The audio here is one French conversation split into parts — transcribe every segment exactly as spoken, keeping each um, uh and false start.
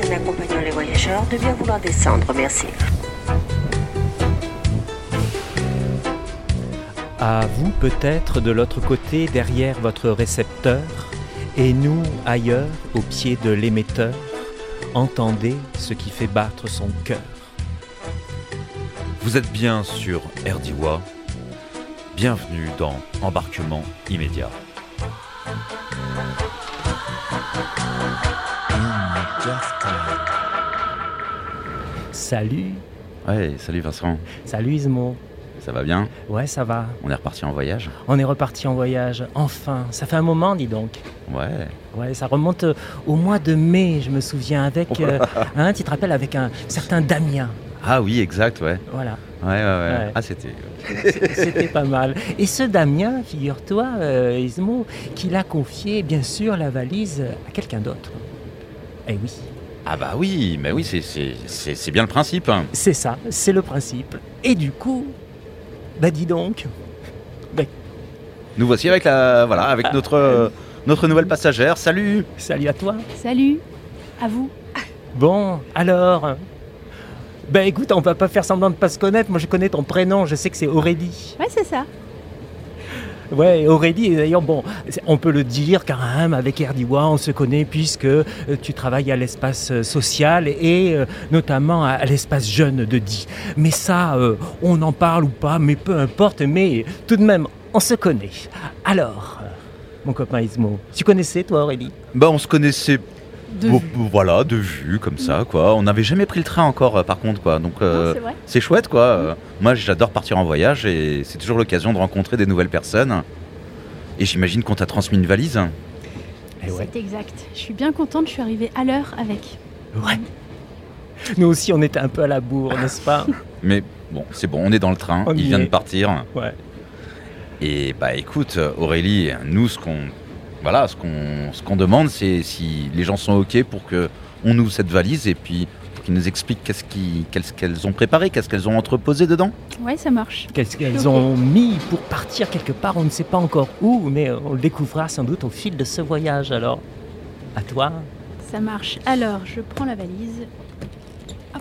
personnes accompagnant les voyageurs de bien vouloir descendre, merci. À vous peut-être de l'autre côté, derrière votre récepteur, et nous ailleurs, au pied de l'émetteur, entendez ce qui fait battre son cœur. Vous êtes bien sur Erdiwa. Bienvenue dans Embarquement immédiat. Salut. Ouais, salut Vincent. Salut Ismo. Ça va bien ? Ouais, ça va. On est reparti en voyage ? On est reparti en voyage, enfin. Ça fait un moment, dis donc. Ouais. Ouais, ça remonte au mois de mai, je me souviens, avec, euh, hein, tu te rappelles, avec un certain Damien. Ah oui, exact, ouais. Voilà. Ouais, ouais, ouais. Ouais. Ah, c'était... C'était pas mal. Et ce Damien, figure-toi, euh, Ismo, qu'il a confié, bien sûr, la valise à quelqu'un d'autre. Eh oui. Ah bah oui, mais oui, c'est, c'est, c'est, c'est bien le principe. Hein. C'est ça, c'est le principe. Et du coup, bah dis donc... Bah, nous voici avec, la, voilà, avec ah, notre, euh, notre nouvelle passagère. Salut ! Salut à toi. Salut, à vous. Bon, alors... Ben écoute, on va pas faire semblant de pas se connaître. Moi, je connais ton prénom. Je sais que c'est Aurélie. Ouais, c'est ça. Ouais, Aurélie. Et d'ailleurs, bon, on peut le dire quand même avec Erdiwa, on se connaît puisque euh, tu travailles à l'espace euh, social et euh, notamment à, à l'espace jeune de Die. Mais ça, euh, on en parle ou pas, mais peu importe. Mais tout de même, on se connaît. Alors, euh, mon copain Ismo, tu connaissais toi, Aurélie ? Bah, on se connaissait... De Bon, vue. voilà, de vue, comme ça, quoi. On n'avait jamais pris le train encore, euh, par contre, quoi. Donc, euh, Non, c'est vrai. c'est chouette, quoi. Euh, moi, j'adore partir en voyage et c'est toujours l'occasion de rencontrer des nouvelles personnes. Et j'imagine qu'on t'a transmis une valise. Eh ouais. C'est exact. Je suis bien contente, je suis arrivée à l'heure avec. Ouais. Nous aussi, on était un peu à la bourre, n'est-ce pas ? Mais bon, c'est bon, on est dans le train. On y Il vient est. de partir. Ouais. Et bah, écoute, Aurélie, nous, ce qu'on... Voilà, ce qu'on, ce qu'on demande, c'est si les gens sont OK pour qu'on ouvre cette valise et puis pour qu'ils nous expliquent qu'est-ce, qui, qu'est-ce qu'elles ont préparé, qu'est-ce qu'elles ont entreposé dedans. Ouais, ça marche. Qu'est-ce qu'elles Ok. ont mis pour partir quelque part, on ne sait pas encore où, mais on le découvrira sans doute au fil de ce voyage. Alors, à toi. Ça marche. Alors, je prends la valise. Hop.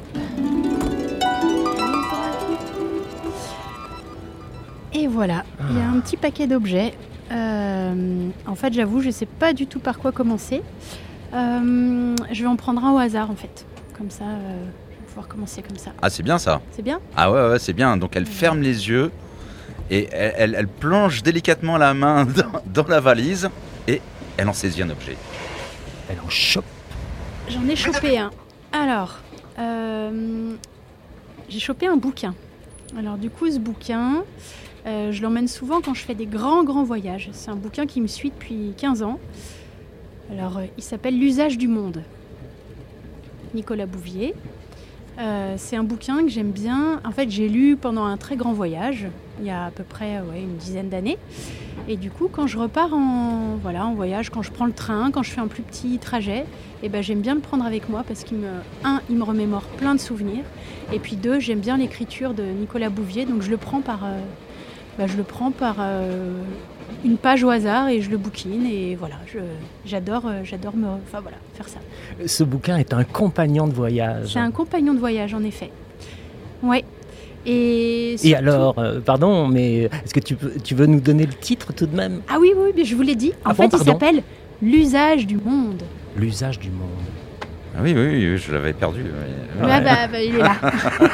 Et voilà, il y a un petit paquet d'objets. Euh, en fait, j'avoue, je ne sais pas du tout par quoi commencer. Euh, je vais en prendre un au hasard, en fait. Comme ça, euh, je vais pouvoir commencer comme ça. Ah, c'est bien ça. C'est bien ? Ah ouais, ouais, c'est bien. Donc elle ferme les yeux et elle, elle, elle plonge délicatement la main dans, dans la valise et elle en saisit un objet. Elle en chope. J'en ai chopé un. Alors, euh, j'ai chopé un bouquin. Alors du coup, ce bouquin, euh, je l'emmène souvent quand je fais des grands, grands voyages. C'est un bouquin qui me suit depuis quinze ans. Alors, euh, il s'appelle « L'usage du monde ». Nicolas Bouvier. Euh, c'est un bouquin que j'aime bien. En fait, j'ai lu pendant un très grand voyage, il y a à peu près ouais, une dizaine d'années. Et du coup, quand je repars en, voilà, en voyage, quand je prends le train, quand je fais un plus petit trajet, eh ben, j'aime bien le prendre avec moi parce qu'il me, un, il me remémore plein de souvenirs. Et puis deux, j'aime bien l'écriture de Nicolas Bouvier, donc je le prends par, euh, bah, je le prends par euh, une page au hasard et je le bouquine. Et voilà, je, j'adore, euh, j'adore me, enfin, voilà, faire ça. Ce bouquin est un compagnon de voyage. C'est un compagnon de voyage, en effet. Ouais. Et, Et surtout- alors, euh, pardon, mais est-ce que tu, peux, tu veux nous donner le titre tout de même ? Ah oui, oui, mais je vous l'ai dit. En Ah fait, bon, il pardon. s'appelle L'usage du monde. L'usage du monde. Ah oui, oui, oui, je l'avais perdu. mais- Ouais. Ah bah, bah, il est là.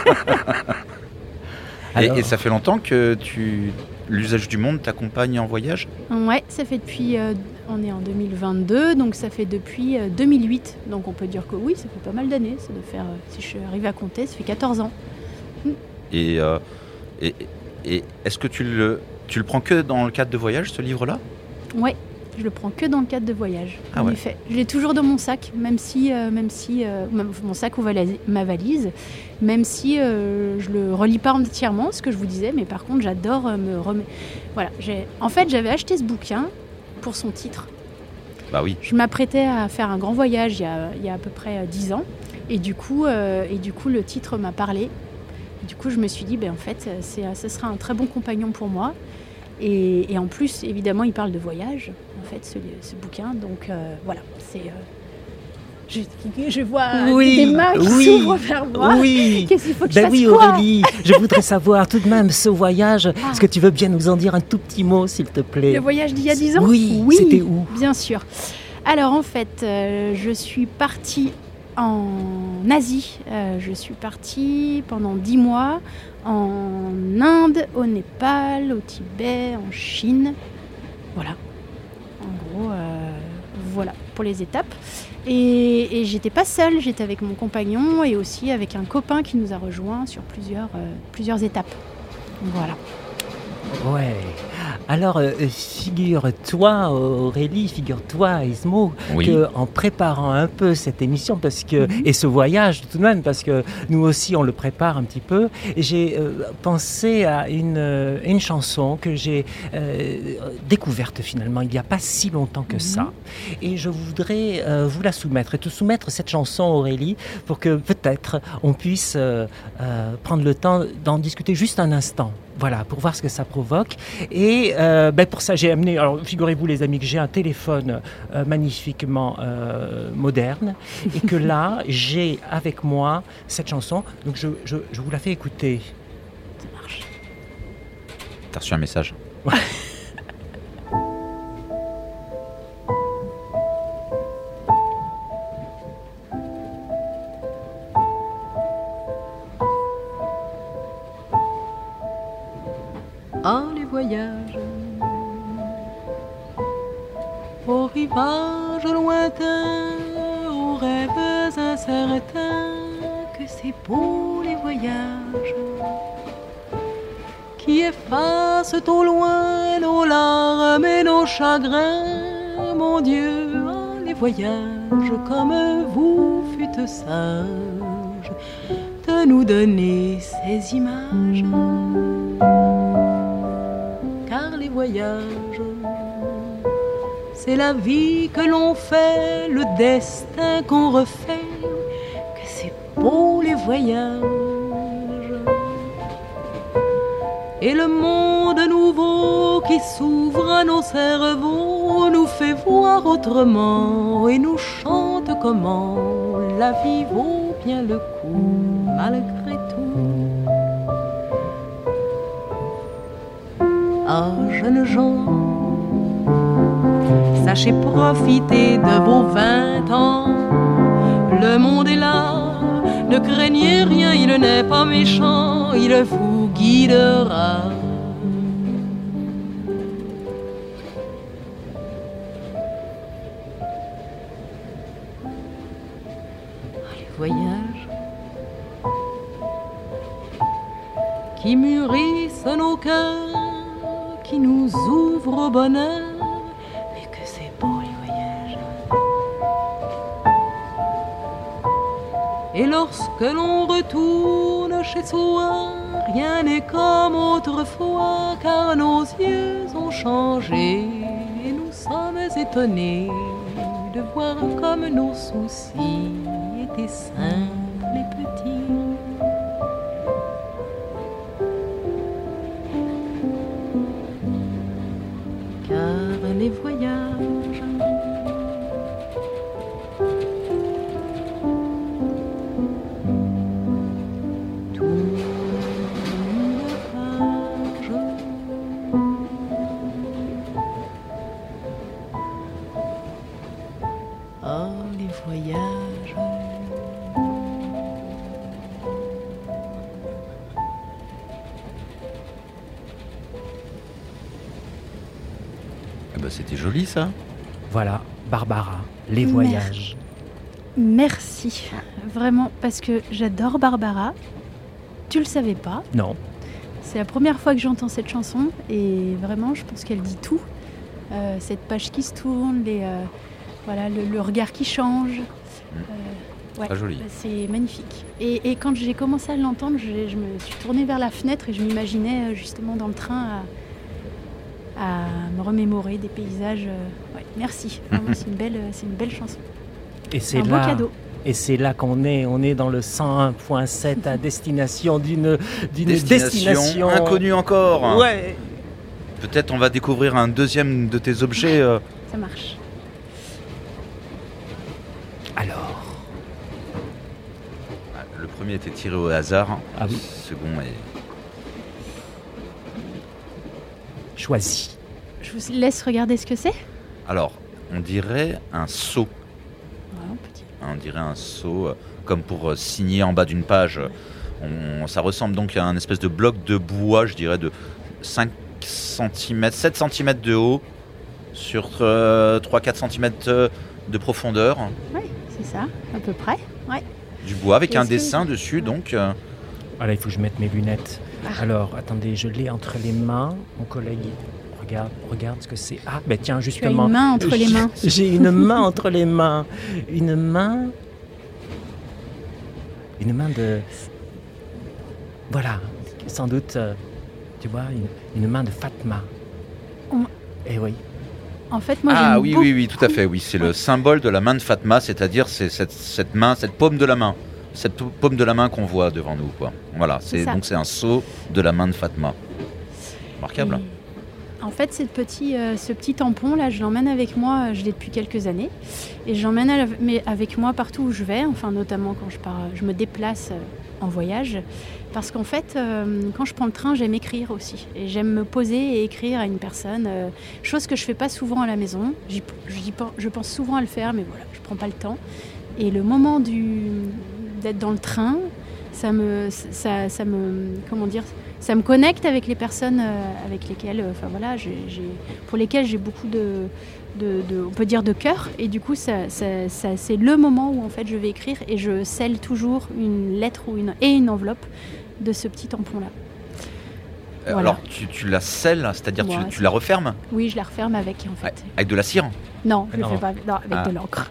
Et, Alors, et ça fait longtemps que tu, l'usage du monde t'accompagne en voyage ? Ouais, ça fait depuis. euh, on est en deux mille vingt-deux, donc ça fait depuis euh, deux mille huit. Donc on peut dire que oui, ça fait pas mal d'années. Ça doit faire, euh, si je arrive à compter, ça fait quatorze ans. Et, euh, et, et est-ce que tu le, tu le prends que dans le cadre de voyage, ce livre-là ? Ouais, je le prends que dans le cadre de voyage. Ah en ouais. effet, je l'ai toujours dans mon sac, même si, euh, même si euh, mon sac ou vala- ma valise, même si euh, je le relis pas entièrement, ce que je vous disais, mais par contre, j'adore euh, me remettre. Voilà, j'ai. En fait, j'avais acheté ce bouquin pour son titre. Bah oui. Je m'apprêtais à faire un grand voyage il y a, il y a à peu près euh, dix ans, et du coup, euh, et du coup, le titre m'a parlé. Du coup, je me suis dit, ben, en fait, c'est, ce sera un très bon compagnon pour moi. Et, et en plus, évidemment, il parle de voyage, en fait, ce, ce bouquin. Donc euh, voilà, c'est, euh, Je, je vois Oui, des mains qui oui, s'ouvrent vers moi. Oui. Qu'est-ce qu'il faut que je Ben fasse oui, quoi? Aurélie, je voudrais savoir tout de même ce voyage. Ah. Est-ce que tu veux bien nous en dire un tout petit mot, s'il te plaît? Le voyage d'il y a dix ans? Oui, c'était où? Bien sûr. Alors en fait, euh, je suis partie en Asie. Euh, je suis partie pendant dix mois en Inde, au Népal, au Tibet, en Chine. Voilà. En gros, euh, voilà pour les étapes. Et, et j'étais pas seule, j'étais avec mon compagnon et aussi avec un copain qui nous a rejoints sur plusieurs, euh, plusieurs étapes. Voilà. Ouais. Alors, euh, figure-toi, Aurélie, figure-toi, Ismo, Oui. qu'en préparant un peu cette émission, parce que, Mhm. et ce voyage tout de même, parce que nous aussi on le prépare un petit peu, j'ai euh, pensé à une, euh, une chanson que j'ai euh, découverte finalement il n'y a pas si longtemps que Mhm. ça. Et je voudrais euh, vous la soumettre, et te soumettre cette chanson, Aurélie, pour que peut-être on puisse euh, euh, prendre le temps d'en discuter juste un instant. Voilà, pour voir ce que ça provoque. Et euh, ben pour ça, j'ai amené, alors figurez-vous les amis, que j'ai un téléphone euh, magnifiquement euh, moderne, et que là, j'ai avec moi cette chanson. Donc je, je, je vous la fais écouter. Ça marche. T'as reçu un message. Ah, les voyages aux rivages lointains, aux rêves incertains, que c'est beau les voyages qui effacent au loin nos larmes et nos chagrins. Mon Dieu, ah, les voyages comme vous fûtes sages de nous donner ces images. Car les voyages, c'est la vie que l'on fait, le destin qu'on refait, que c'est beau les voyages. Et le monde nouveau qui s'ouvre à nos cerveaux nous fait voir autrement et nous chante comment la vie vaut bien le coup malgré tout. Ah, jeunes gens, sachez profiter de vos vingt ans. Le monde est là, ne craignez rien, il n'est pas méchant, il vous guidera. Ah, les voyages qui mûrissent nos cœurs, qui nous ouvrent au bonheur, mais que c'est beau les voyages. Et lorsque l'on retourne chez soi, rien n'est comme autrefois, car nos yeux ont changé et nous sommes étonnés de voir comme nos soucis étaient simples et petits. Car les voyages tournent une page. Oh, les voyages. Ah bah, c'était joli ça. Voilà, Barbara, les Merci. voyages. Merci, vraiment, parce que j'adore Barbara. Tu le savais pas. Non, C'est la première fois que j'entends cette chanson et vraiment, je pense qu'elle dit tout. Euh, cette page qui se tourne, les, euh, voilà, le, le regard qui change. Euh, ouais, Très joli. bah, c'est magnifique. Et, et quand j'ai commencé à l'entendre, je, je me suis tournée vers la fenêtre et je m'imaginais euh, justement dans le train à, à me remémorer des paysages. euh, ouais, merci, vraiment, c'est une belle, euh, c'est une belle chanson. et C'est c'est un beau là. cadeau. Et c'est là qu'on est, on est dans le cent un point sept à destination d'une d'une Destination, destination inconnue encore. Ouais. Peut-être on va découvrir un deuxième de tes objets. euh. Ça marche. Alors, Alors, Le premier était tiré au hasard. Ah oui. Le second est... choisis. Je vous laisse regarder ce que c'est. Alors, on dirait un sceau. Ouais, petit. On dirait un sceau, euh, comme pour euh, signer en bas d'une page. On- ça ressemble donc à un espèce de bloc de bois, je dirais, de cinq centimètres, sept centimètres de haut, sur euh, trois à quatre centimètres de profondeur. Ouais, c'est ça, à peu près. Ouais. Du bois, avec un Est-ce que- dessin dessus, donc... euh, Voilà, il faut que je mette mes lunettes. Ah. Alors, attendez, je l'ai entre les mains. Mon collègue, regarde, regarde ce que c'est. Ah, ben tiens, Tu as justement. une main entre les J'ai- mains. J'ai une main entre les mains. Une main. Une main de. Voilà, sans doute, euh, tu vois, une, une main de Fatma. On- Eh oui. En fait, moi, Ah j'aime oui, beaucoup... oui, oui, tout à fait, oui. C'est le symbole de la main de Fatma, c'est-à-dire c'est cette, cette main, cette paume de la main. Cette paume de la main qu'on voit devant nous, quoi. Voilà, C'est c'est, ça. donc c'est un sceau de la main de Fatma. Remarquable. Et En fait, cette petit, euh, ce petit tampon, là, je l'emmène avec moi, euh, je l'ai depuis quelques années. Et je l'emmène à- mais avec moi partout où je vais, enfin, notamment quand je, pars, je me déplace euh, en voyage. Parce qu'en fait, euh, quand je prends le train, j'aime écrire aussi. Et j'aime me poser et écrire à une personne, euh, chose que je fais pas souvent à la maison. J'y- j'y pen- je pense souvent à le faire, mais voilà, je prends pas le temps. Et le moment du, d'être dans le train, ça me, ça, ça me, comment dire, ça me connecte avec les personnes euh, avec lesquelles, euh, enfin voilà, j'ai, j'ai- pour lesquelles j'ai beaucoup de, de, de- on peut dire de cœur. Et du coup, ça, ça- ça- c'est le moment où en fait je vais écrire et je scelle toujours une lettre ou une et une enveloppe de ce petit tampon là. Euh, Voilà. Alors, tu, tu la scelles, c'est-à-dire Ouais, tu, tu c'est- la refermes Oui, je la referme avec en fait. Ouais, avec de la cire. Non, je Non. le fais pas non, avec Ah. de l'encre.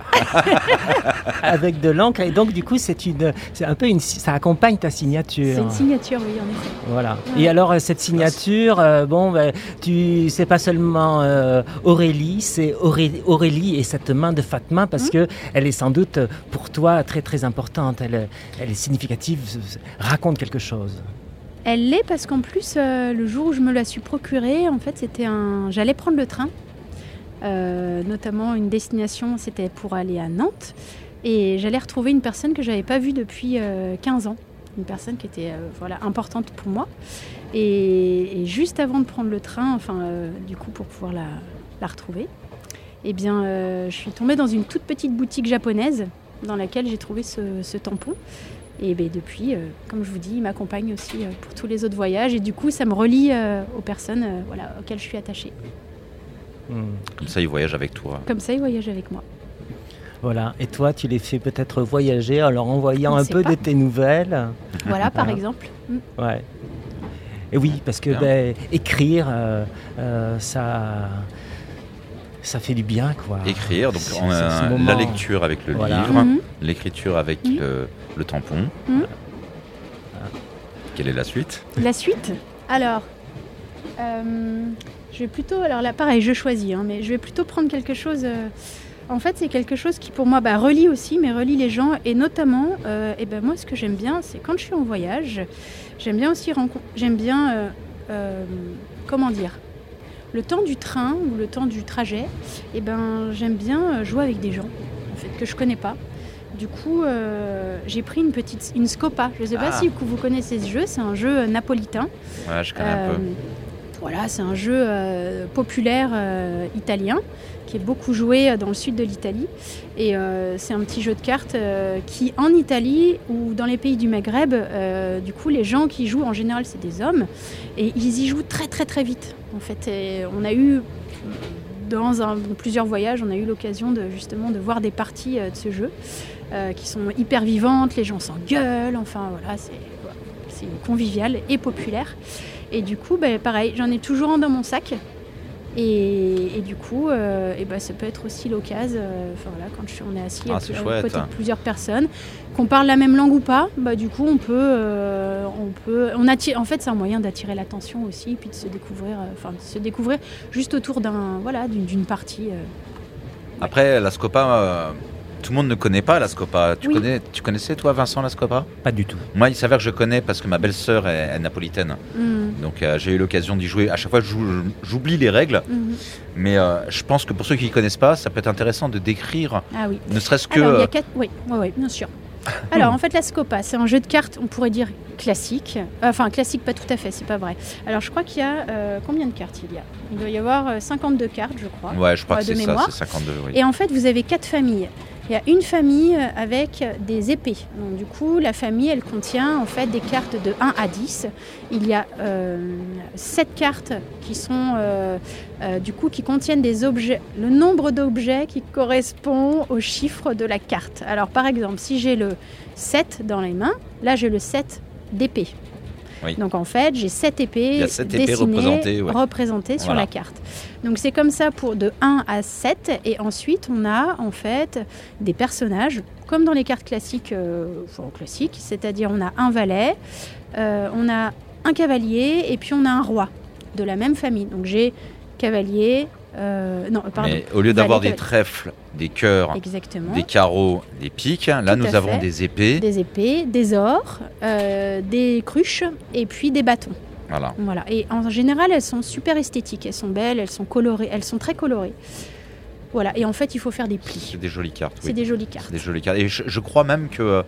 Avec de l'encre. Et donc, du coup, c'est une, c'est un peu une, ça accompagne ta signature. C'est une signature, oui, en effet. Voilà. Ouais. Et alors, euh, cette signature, euh, bon, ben, tu, c'est pas seulement euh, Aurélie, c'est Auré- Aurélie et cette main de Fatma parce Mhm. que elle est sans doute pour toi très très importante. Elle, elle est significative. Raconte quelque chose. Elle l'est parce qu'en plus, euh, le jour où je me la suis procurée, en fait, c'était un. J'allais prendre le train, euh, notamment une destination, c'était pour aller à Nantes, et j'allais retrouver une personne que j'avais pas vue depuis euh, quinze ans, une personne qui était euh, voilà importante pour moi. Et, et juste avant de prendre le train, enfin, euh, du coup, pour pouvoir la, la retrouver, eh bien, euh, je suis tombée dans une toute petite boutique japonaise dans laquelle j'ai trouvé ce, ce tampon. Et ben depuis, euh, comme je vous dis, il m'accompagne aussi euh, pour tous les autres voyages. Et du coup, ça me relie euh, aux personnes euh, voilà, auxquelles je suis attachée. Hmm. Comme ça, il voyage avec toi. Comme ça, ils voyagent avec moi. Voilà. Et toi, tu les fais peut-être voyager en leur envoyant On un sait peu pas. de tes nouvelles. Voilà, par Voilà. exemple. Mm. Ouais. Et oui, parce que Bien. ben, écrire, euh, euh, ça, ça fait du bien, quoi. Écrire, donc C'est- on c'est a ce moment. la lecture avec le Voilà. livre, Mhm. l'écriture avec Mhm. le, le tampon. Mhm. Quelle est la suite La suite, alors, euh, je vais plutôt, alors là pareil, je choisis, hein, mais je vais plutôt prendre quelque chose, euh, en fait c'est quelque chose qui pour moi bah, relie aussi, mais relie les gens, et notamment, euh, et ben moi ce que j'aime bien, c'est quand je suis en voyage, j'aime bien aussi rencontrer, j'aime bien, euh, euh, comment dire, le temps du train ou le temps du trajet, et ben j'aime bien euh, jouer avec des gens, en fait, que je connais pas. Du coup, euh, j'ai pris une petite, une Scopa. Je ne sais pas Ah. si vous connaissez ce jeu. C'est un jeu napolitain. Ouais, je connais un Euh, peu. Voilà, c'est un jeu euh, populaire euh, italien qui est beaucoup joué dans le sud de l'Italie. Et euh, c'est un petit jeu de cartes euh, qui, en Italie ou dans les pays du Maghreb, euh, du coup, les gens qui jouent en général, c'est des hommes et ils y jouent très très très vite. En fait, et on a eu dans, un, dans plusieurs voyages, on a eu l'occasion de justement de voir des parties euh, de ce jeu euh, qui sont hyper vivantes. Les gens s'engueulent. Enfin voilà, c'est voilà, c'est convivial et populaire. Et du coup, bah, pareil, j'en ai toujours un dans mon sac. Et, et du coup, euh, et bah, ça peut être aussi l'occasion, euh, enfin, voilà, quand je suis, on est assis Ah, à, c'est à chouette. côté de plusieurs personnes, qu'on parle la même langue ou pas, bah, du coup, on peut, euh, on peut, on attire. En fait, c'est un moyen d'attirer l'attention aussi, puis de se découvrir, euh, enfin, de se découvrir juste autour d'un, voilà, d'une, d'une partie. euh. Après, la Scopa, euh, tout le monde ne connaît pas la Scopa. Tu, Oui. connais, tu connaissais, toi, Vincent, la Scopa ? Pas du tout. Moi, il s'avère que je connais parce que ma belle-sœur est, est napolitaine. Mm. Donc, euh, j'ai eu l'occasion d'y jouer. À chaque fois, j'ou- j'oublie les règles. Mhm. Mais euh, je pense que pour ceux qui ne connaissent pas, ça peut être intéressant de décrire, Ah oui. ne serait-ce que... Alors, il y euh, a quatre... Oui, oui, oui, bien sûr. Alors, en fait, la Scopa, c'est un jeu de cartes, on pourrait dire classique. Enfin, classique, pas tout à fait, c'est pas vrai. Alors, je crois qu'il y a... euh, combien de cartes il y a ? Il doit y avoir euh, cinquante-deux cartes, je crois. Ouais, je crois Ouais, que de c'est ça, mémoire. c'est cinquante-deux, oui. Et en fait, vous avez quatre familles. Il y a une famille avec des épées. Donc, du coup, la famille, elle contient en fait des cartes de un à dix. Il y a euh, sept cartes qui sont euh, euh, du coup qui contiennent des objets, le nombre d'objets qui correspond au chiffre de la carte. Alors, par exemple, si j'ai le sept dans les mains, là, j'ai le sept d'épée. Oui. Donc en fait, j'ai sept épées, Il y a sept épées dessinées, représentées, ouais. représentées sur Voilà. la carte. Donc c'est comme ça pour de un à sept. Et ensuite, on a en fait des personnages, comme dans les cartes classiques, euh, enfin classiques, c'est-à-dire on a un valet, euh, on a un cavalier et puis on a un roi de la même famille. Donc j'ai cavalier, euh, non, pardon. Mais au lieu d'avoir valet, des cavalier. trèfles, des cœurs, Exactement. des carreaux, des piques, là, Tout nous à avons fait. des épées. Des épées, des ors, euh, des cruches et puis des bâtons. Voilà. Voilà. Et en général, elles sont super esthétiques. Elles sont belles, elles sont colorées, elles sont très colorées. Voilà. Et en fait, il faut faire des plis. C'est des jolies cartes, oui. C'est des jolies cartes. C'est des jolies cartes. Et je, je crois même que... euh,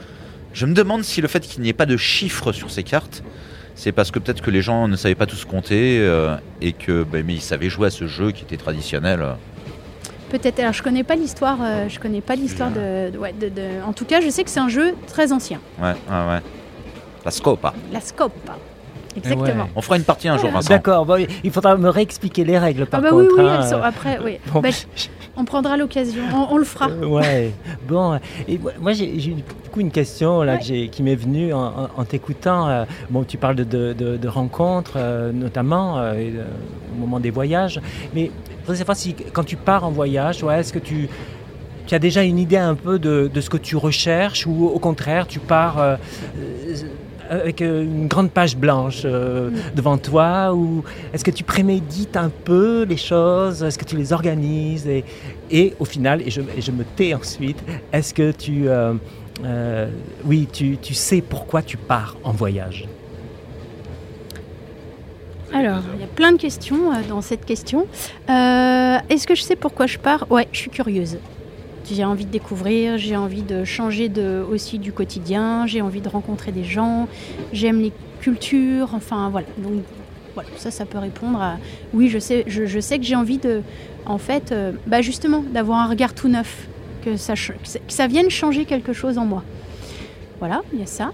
je me demande si le fait qu'il n'y ait pas de chiffres sur ces cartes, c'est parce que peut-être que les gens ne savaient pas tous compter euh, et que ben, mais ils savaient jouer à ce jeu qui était traditionnel. Peut-être. Alors, je connais pas l'histoire. euh, je connais pas l'histoire de, de, ouais, de, de- En tout cas, je sais que c'est un jeu très ancien. Ouais, ouais, ouais. La Scopa. La Scopa. Exactement. Ouais. On fera une partie un jour, Vincent. D'accord, bon, il faudra me réexpliquer les règles Ah par bah oui, contre. oui. hein, Elles sont... euh, Après, oui. bon. Bah, on prendra l'occasion. On, on le fera. Euh, ouais, bon, et moi- moi j'ai j'ai eu du coup une question là, Ouais. que j'ai- qui m'est venue en, en- en t'écoutant. euh, bon, tu parles de, de- de- de rencontres, euh, notamment euh, et, euh, au moment des voyages, mais je voudrais savoir si quand tu pars en voyage, ouais, est-ce que tu, tu as déjà une idée un peu de, de ce que tu recherches ou au contraire tu pars euh, euh, avec euh, une grande page blanche euh, Mm. devant toi, ou est-ce que tu prémédites un peu les choses, est-ce que tu les organises et, et au final, et je, et je me tais ensuite, est-ce que tu, euh, euh, oui, tu, tu sais pourquoi tu pars en voyage? Alors, il y a plein de questions euh, dans cette question. Euh, Est-ce que je sais pourquoi je pars ? Ouais, je suis curieuse. J'ai envie de découvrir, j'ai envie de changer de, aussi du quotidien, j'ai envie de rencontrer des gens, j'aime les cultures, enfin voilà. Donc voilà, ça, ça peut répondre à oui, je sais, je, je sais que j'ai envie de, en fait, euh, bah justement, d'avoir un regard tout neuf, que ça, ch- que ça, que ça vienne changer quelque chose en moi. Voilà, il y a ça.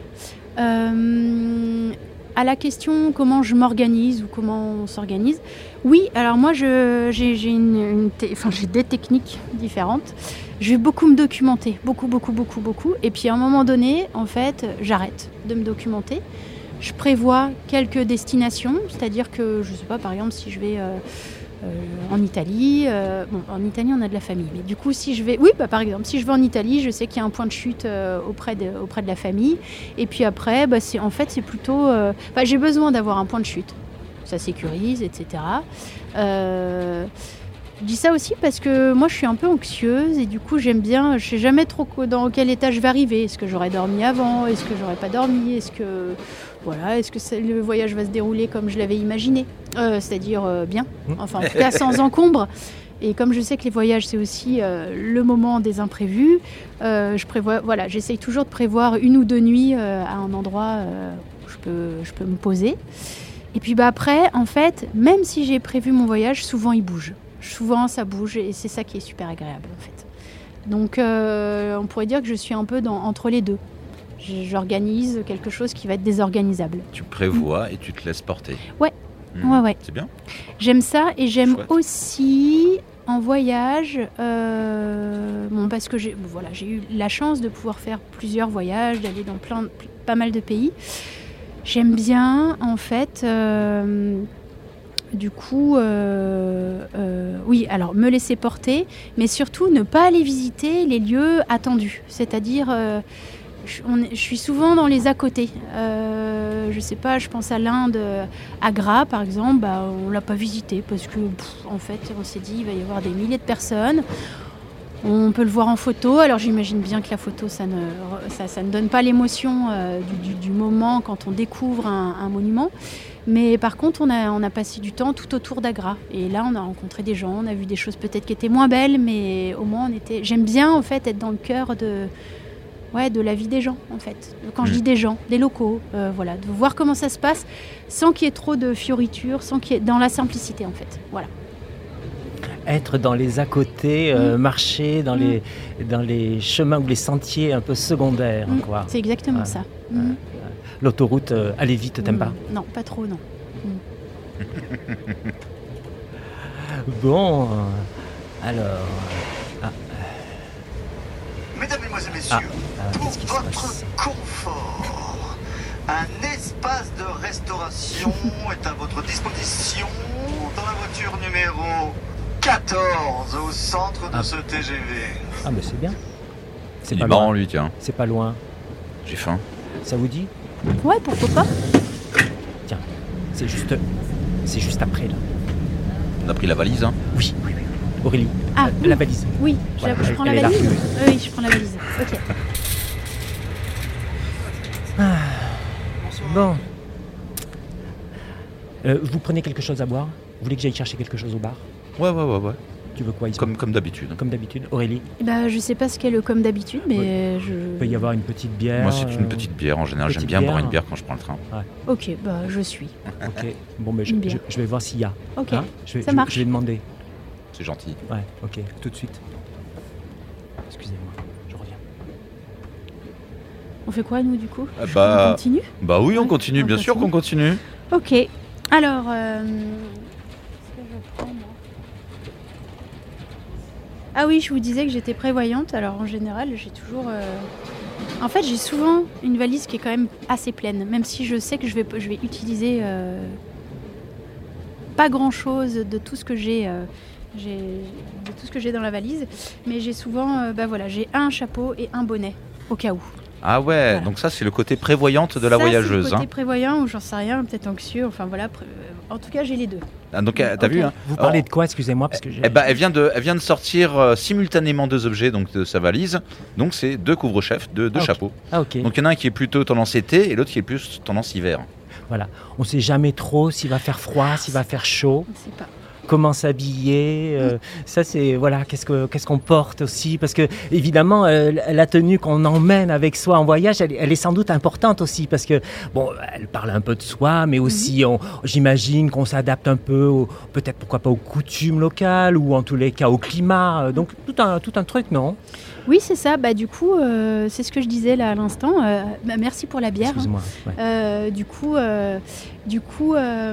Euh, à la question comment je m'organise ou comment on s'organise, oui, alors moi je, j'ai, j'ai, une, une te- enfin, j'ai des techniques différentes. Je vais beaucoup me documenter, beaucoup, beaucoup, beaucoup, beaucoup. Et puis à un moment donné, en fait, j'arrête de me documenter. Je prévois quelques destinations, c'est-à-dire que, je ne sais pas, par exemple, si je vais euh, euh, en Italie, euh, bon, en Italie on a de la famille, mais du coup si je vais, oui, bah, par exemple, si je vais en Italie, je sais qu'il y a un point de chute euh, auprès, de, auprès de la famille. Et puis après, bah, c'est, en fait, c'est plutôt, euh, enfin, j'ai besoin d'avoir un point de chute. Ça sécurise, et cetera. Euh, Je dis ça aussi parce que moi je suis un peu anxieuse et du coup j'aime bien, je sais jamais trop co- dans quel état je vais arriver. Est-ce que j'aurais dormi avant ? Est-ce que j'aurais pas dormi ? Est-ce que voilà, est-ce que c'est- le voyage va se dérouler comme je l'avais imaginé ? Euh, C'est-à-dire euh, bien, enfin en tout cas sans encombre. Et comme je sais que les voyages c'est aussi euh, le moment des imprévus, euh, je prévois, voilà, j'essaye toujours de prévoir une ou deux nuits euh, à un endroit euh, où je peux, je peux me poser. Et puis bah après, en fait, même si j'ai prévu mon voyage, souvent il bouge. Souvent, ça bouge et c'est ça qui est super agréable en fait. Donc, euh, on pourrait dire que je suis un peu dans, entre les deux. J- J'organise quelque chose qui va être désorganisable. Tu prévois et tu te laisses porter. Ouais. Mmh. Ouais, ouais. C'est bien. J'aime ça et j'aime Chouette. aussi en voyage, euh, bon, parce que j'ai, bon, voilà, j'ai eu la chance de pouvoir faire plusieurs voyages, d'aller dans plein, de- pas mal de pays. J'aime bien en fait. euh, Du coup, euh, euh, oui, alors me laisser porter, mais surtout ne pas aller visiter les lieux attendus. C'est-à-dire, euh, je, on est- je suis souvent dans les à côté. Euh, je sais pas, je pense à l'Inde, Agra par exemple, bah, on l'a pas visité parce que, pff, en fait, on s'est dit il va y avoir des milliers de personnes. On peut le voir en photo. Alors j'imagine bien que la photo, ça ne, ça, ça ne donne pas l'émotion euh, du, du, du moment quand on découvre un, un monument. Mais par contre, on a, on a passé du temps tout autour d'Agra. Et là, on a rencontré des gens, on a vu des choses peut-être qui étaient moins belles, mais au moins on était... J'aime bien en fait être dans le cœur de, ouais, de la vie des gens en fait. Quand mmh. je dis des gens, des locaux, euh, voilà, de voir comment ça se passe sans qu'il y ait trop de fioritures, sans qu'il y ait... dans la simplicité en fait. Voilà. Être dans les à-côté, euh, mmh. marcher dans, mmh. les, dans les chemins ou les sentiers un peu secondaires. Mmh. Quoi. C'est exactement ouais. ça. Mmh. Ouais. L'autoroute, euh, aller vite, t'aimes mmh. pas? Non, pas trop, non. Mmh. Bon, euh, alors... Ah. Mesdames, Mesdemoiselles, Messieurs, ah. Ah, pour votre confort, un espace de restauration est à votre disposition dans la voiture numéro quatorze au centre de ah. ce T G V. Ah, mais c'est bien. C'est pas marrant, lui, tiens. C'est pas loin. J'ai faim. Ça vous dit? Ouais, pourquoi pas. Tiens, c'est juste, c'est juste après, là. On a pris la valise, hein? Oui, oui, oui. Aurélie, ah, la, oui. la valise. Oui, voilà, je, je prends la valise. Là, oui. oui, oui, je prends la valise. Ok. Ah. Bon. Euh, vous prenez quelque chose à boire? Vous voulez que j'aille chercher quelque chose au bar? Ouais, ouais, ouais, ouais. Tu veux quoi, Isma? Comme, comme d'habitude. Comme d'habitude. Aurélie? Bah, je sais pas ce qu'est le comme d'habitude, mais ouais. je... Il peut y avoir une petite bière. Moi, c'est une petite bière en général. J'aime bien bière. boire une bière quand je prends le train. Ouais. Ok, bah, je suis. Ok. Bon, mais je, je, je vais voir s'il y a. Ok, hein je vais, ça je, marche. Je vais demander. C'est gentil. Ouais, ok. Tout de suite. Excusez-moi, je reviens. On fait quoi, nous, du coup? euh, bah, On continue? Bah oui, on ouais, continue. on bien continue. sûr qu'on continue. Ok. Alors... Euh... Qu'est-ce que je prends, moi? Ah oui, je vous disais que j'étais prévoyante. Alors en général, j'ai toujours... Euh... En fait, j'ai souvent une valise qui est quand même assez pleine. Même si je sais que je vais, je vais utiliser euh... pas grand-chose de tout ce que j'ai, euh... j'ai... de tout ce que j'ai dans la valise. Mais j'ai souvent... Euh, bah voilà, j'ai un chapeau et un bonnet, au cas où. Ah ouais, voilà. Donc ça, c'est le côté prévoyante de la ça, voyageuse. C'est le côté hein. prévoyant, ou j'en sais rien, peut-être anxieux. Enfin voilà, pré... en tout cas, j'ai les deux. Ah, donc, t'as okay. vu hein. Vous parlez de quoi, excusez-moi parce que j'ai... Eh ben, elle vient de, elle vient de sortir euh, simultanément deux objets donc de sa valise. Donc c'est deux couvre-chefs, deux, deux ah, chapeaux. Okay. Ah, ok. Donc il y en a un qui est plutôt tendance été et l'autre qui est plus tendance hiver. Voilà. On ne sait jamais trop s'il va faire froid, s'il va faire chaud. On ne sait pas. Comment s'habiller, euh, ça c'est voilà, qu'est-ce que qu'est-ce qu'on porte aussi, parce que évidemment euh, la tenue qu'on emmène avec soi en voyage, elle, elle est sans doute importante aussi, parce que bon, elle parle un peu de soi, mais aussi mm-hmm. on, j'imagine qu'on s'adapte un peu, au, peut-être pourquoi pas aux coutumes locales ou en tous les cas au climat, donc tout un tout un truc, non? Oui, c'est ça. Bah, du coup, euh, c'est ce que je disais là à l'instant. Euh, bah, merci pour la bière. Excuse-moi. Hein. Ouais. Euh, du coup, euh, du coup, euh,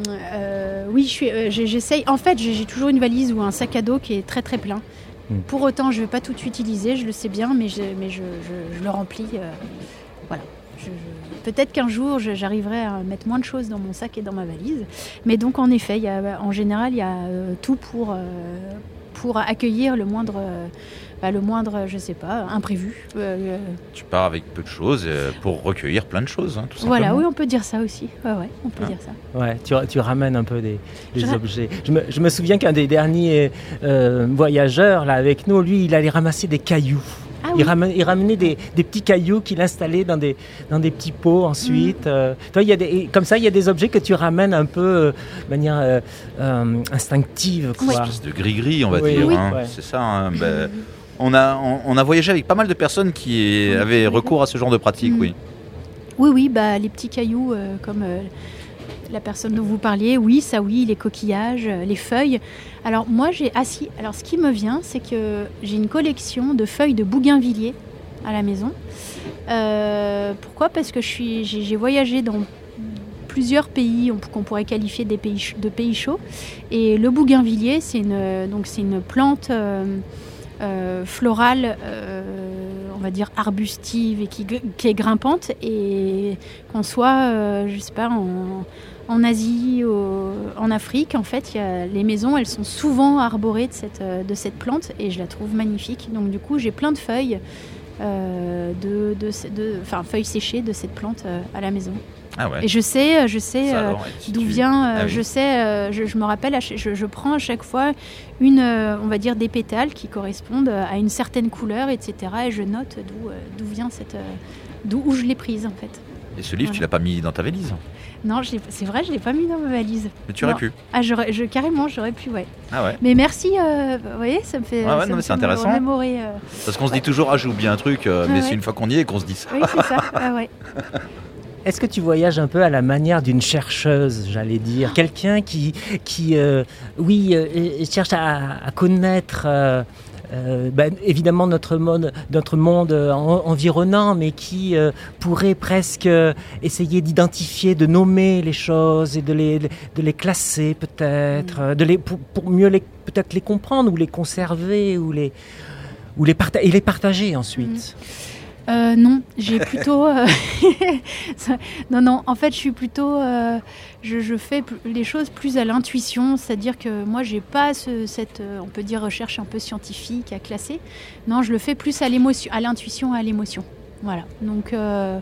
euh, oui, je suis, euh, j'essaye. En fait, j'ai, j'ai toujours une valise ou un sac à dos qui est très très plein. Mm. Pour autant, je ne vais pas tout utiliser, je le sais bien, mais je, mais je, je, je le remplis. Euh, voilà. Je, je... Peut-être qu'un jour, je, j'arriverai à mettre moins de choses dans mon sac et dans ma valise. Mais donc, en effet, il y a, en général, il y a euh, tout pour, euh, pour accueillir le moindre. Euh, Bah, le moindre, je sais pas, imprévu. Euh, tu pars avec peu de choses euh, pour recueillir plein de choses, hein, tout simplement. Voilà, oui, on peut dire ça aussi. Ouais, ouais, on peut hein dire ça. Ouais, tu, tu ramènes un peu des, des je objets. Je me, je me souviens qu'un des derniers euh, voyageurs là avec nous, lui, il allait ramasser des cailloux. Ah, il, oui. ramenait, il ramenait des, des petits cailloux qu'il installait dans des, dans des petits pots ensuite. Mmh. Euh, toi, il y a des, comme ça, il y a des objets que tu ramènes un peu euh, de manière euh, euh, instinctive. Quoi. Une espèce de gris-gris, on va oui, dire. oui. Hein. Ouais. C'est ça. Hein, ben, on, a, on, on a voyagé avec pas mal de personnes qui mmh. avaient recours à ce genre de pratique, mmh. oui. Oui, oui, bah, les petits cailloux, euh, comme euh, la personne dont vous parliez, oui, ça oui, les coquillages, euh, les feuilles. Alors moi, j'ai assis. Alors ce qui me vient, c'est que j'ai une collection de feuilles de bougainvillier à la maison. Euh, pourquoi ? Parce que je suis, j'ai, j'ai voyagé dans plusieurs pays qu'on pourrait qualifier des pays, de pays chauds. Et le bougainvillier, c'est une, donc c'est une plante euh, euh, florale, euh, on va dire arbustive et qui, qui est grimpante. Et qu'on soit, euh, je sais pas, en, en Asie, au, en Afrique, en fait, y a, les maisons, elles sont souvent arborées de cette, de cette plante et je la trouve magnifique. Donc du coup, j'ai plein de feuilles euh, de, de, de, enfin, feuilles séchées de cette plante euh, à la maison. Ah ouais. Et je sais, je sais Ça, euh, alors, si d'où tu- vient, euh, Ah oui. je sais, euh, je, je me rappelle, à ch- je, je prends à chaque fois une, euh, on va dire des pétales qui correspondent à une certaine couleur, et cetera. Et je note d'où, euh, d'où vient cette, euh, d'où où je l'ai prise en fait. Et ce livre, tu l'as pas mis dans ta valise? Non, je l'ai- c'est vrai, je l'ai pas mis dans ma valise. Mais tu aurais Non. pu. Ah, j'aurais, je, carrément, j'aurais pu, ouais. Ah ouais. Mais merci, euh, vous voyez, ça me fait, Ouais, ouais, ça non, me mais c'est fait me intéressant. remémorer, euh, Parce qu'on se dit toujours, ah, j'ai oublié un truc, euh, Ah mais ouais. c'est une fois qu'on y est qu'on se dit ça. Oui, c'est ça. Ah ouais. Est-ce que tu voyages un peu à la manière d'une chercheuse, j'allais dire, quelqu'un qui, qui euh, oui, euh, cherche à, à connaître euh, euh, ben, évidemment notre monde, notre monde euh, en- environnant, mais qui euh, pourrait presque euh, essayer d'identifier, de nommer les choses et de les, de les classer peut-être, euh, de les, pour, pour mieux les, peut-être les comprendre ou les conserver ou les, ou les parta- et les partager ensuite. Euh, non, j'ai plutôt. euh, ça- non, non, en fait, je suis plutôt. euh, je, je fais pl- les choses plus à l'intuition, c'est-à-dire que moi, j'ai pas ce- cette, euh, on peut dire, recherche un peu scientifique à classer. Non, je le fais plus à l'émotion, à l'intuition, à l'émotion. Voilà. Donc. euh,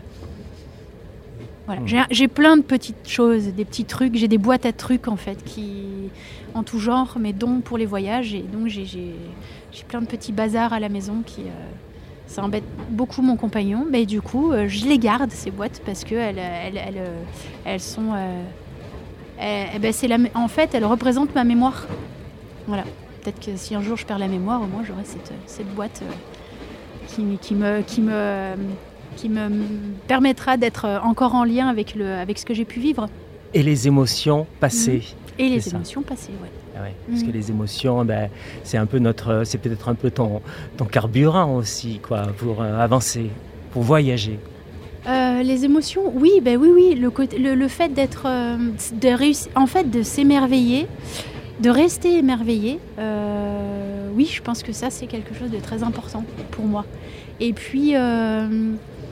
Voilà. J'ai, j'ai plein de petites choses, des petits trucs. J'ai des boîtes à trucs en fait, qui en tout genre, mais dont pour les voyages. Et donc j'ai, j'ai, j'ai plein de petits bazars à la maison qui, euh, ça embête beaucoup mon compagnon. Mais du coup, euh, je les garde ces boîtes parce que elles, elles, elles, euh, elles sont, euh, elles- eh ben, c'est la, en fait, elles représentent ma mémoire. Voilà. Peut-être que si un jour je perds la mémoire, au moins j'aurai cette, cette boîte euh, qui, qui me, qui me qui me permettra d'être encore en lien avec, le, avec ce que j'ai pu vivre. Et les émotions passées. Et les C'est ça. émotions passées, ouais. Ah ouais, parce Mhm. que les émotions, ben, c'est un peu notre, c'est peut-être un peu ton, ton carburant aussi, quoi, pour euh, avancer, pour voyager. Euh, les émotions, oui, ben oui, oui. Le, côté, le, le fait d'être, euh, de réussir, en fait, de s'émerveiller, de rester émerveillé. Euh, oui, je pense que ça, c'est quelque chose de très important pour moi. Et puis, euh,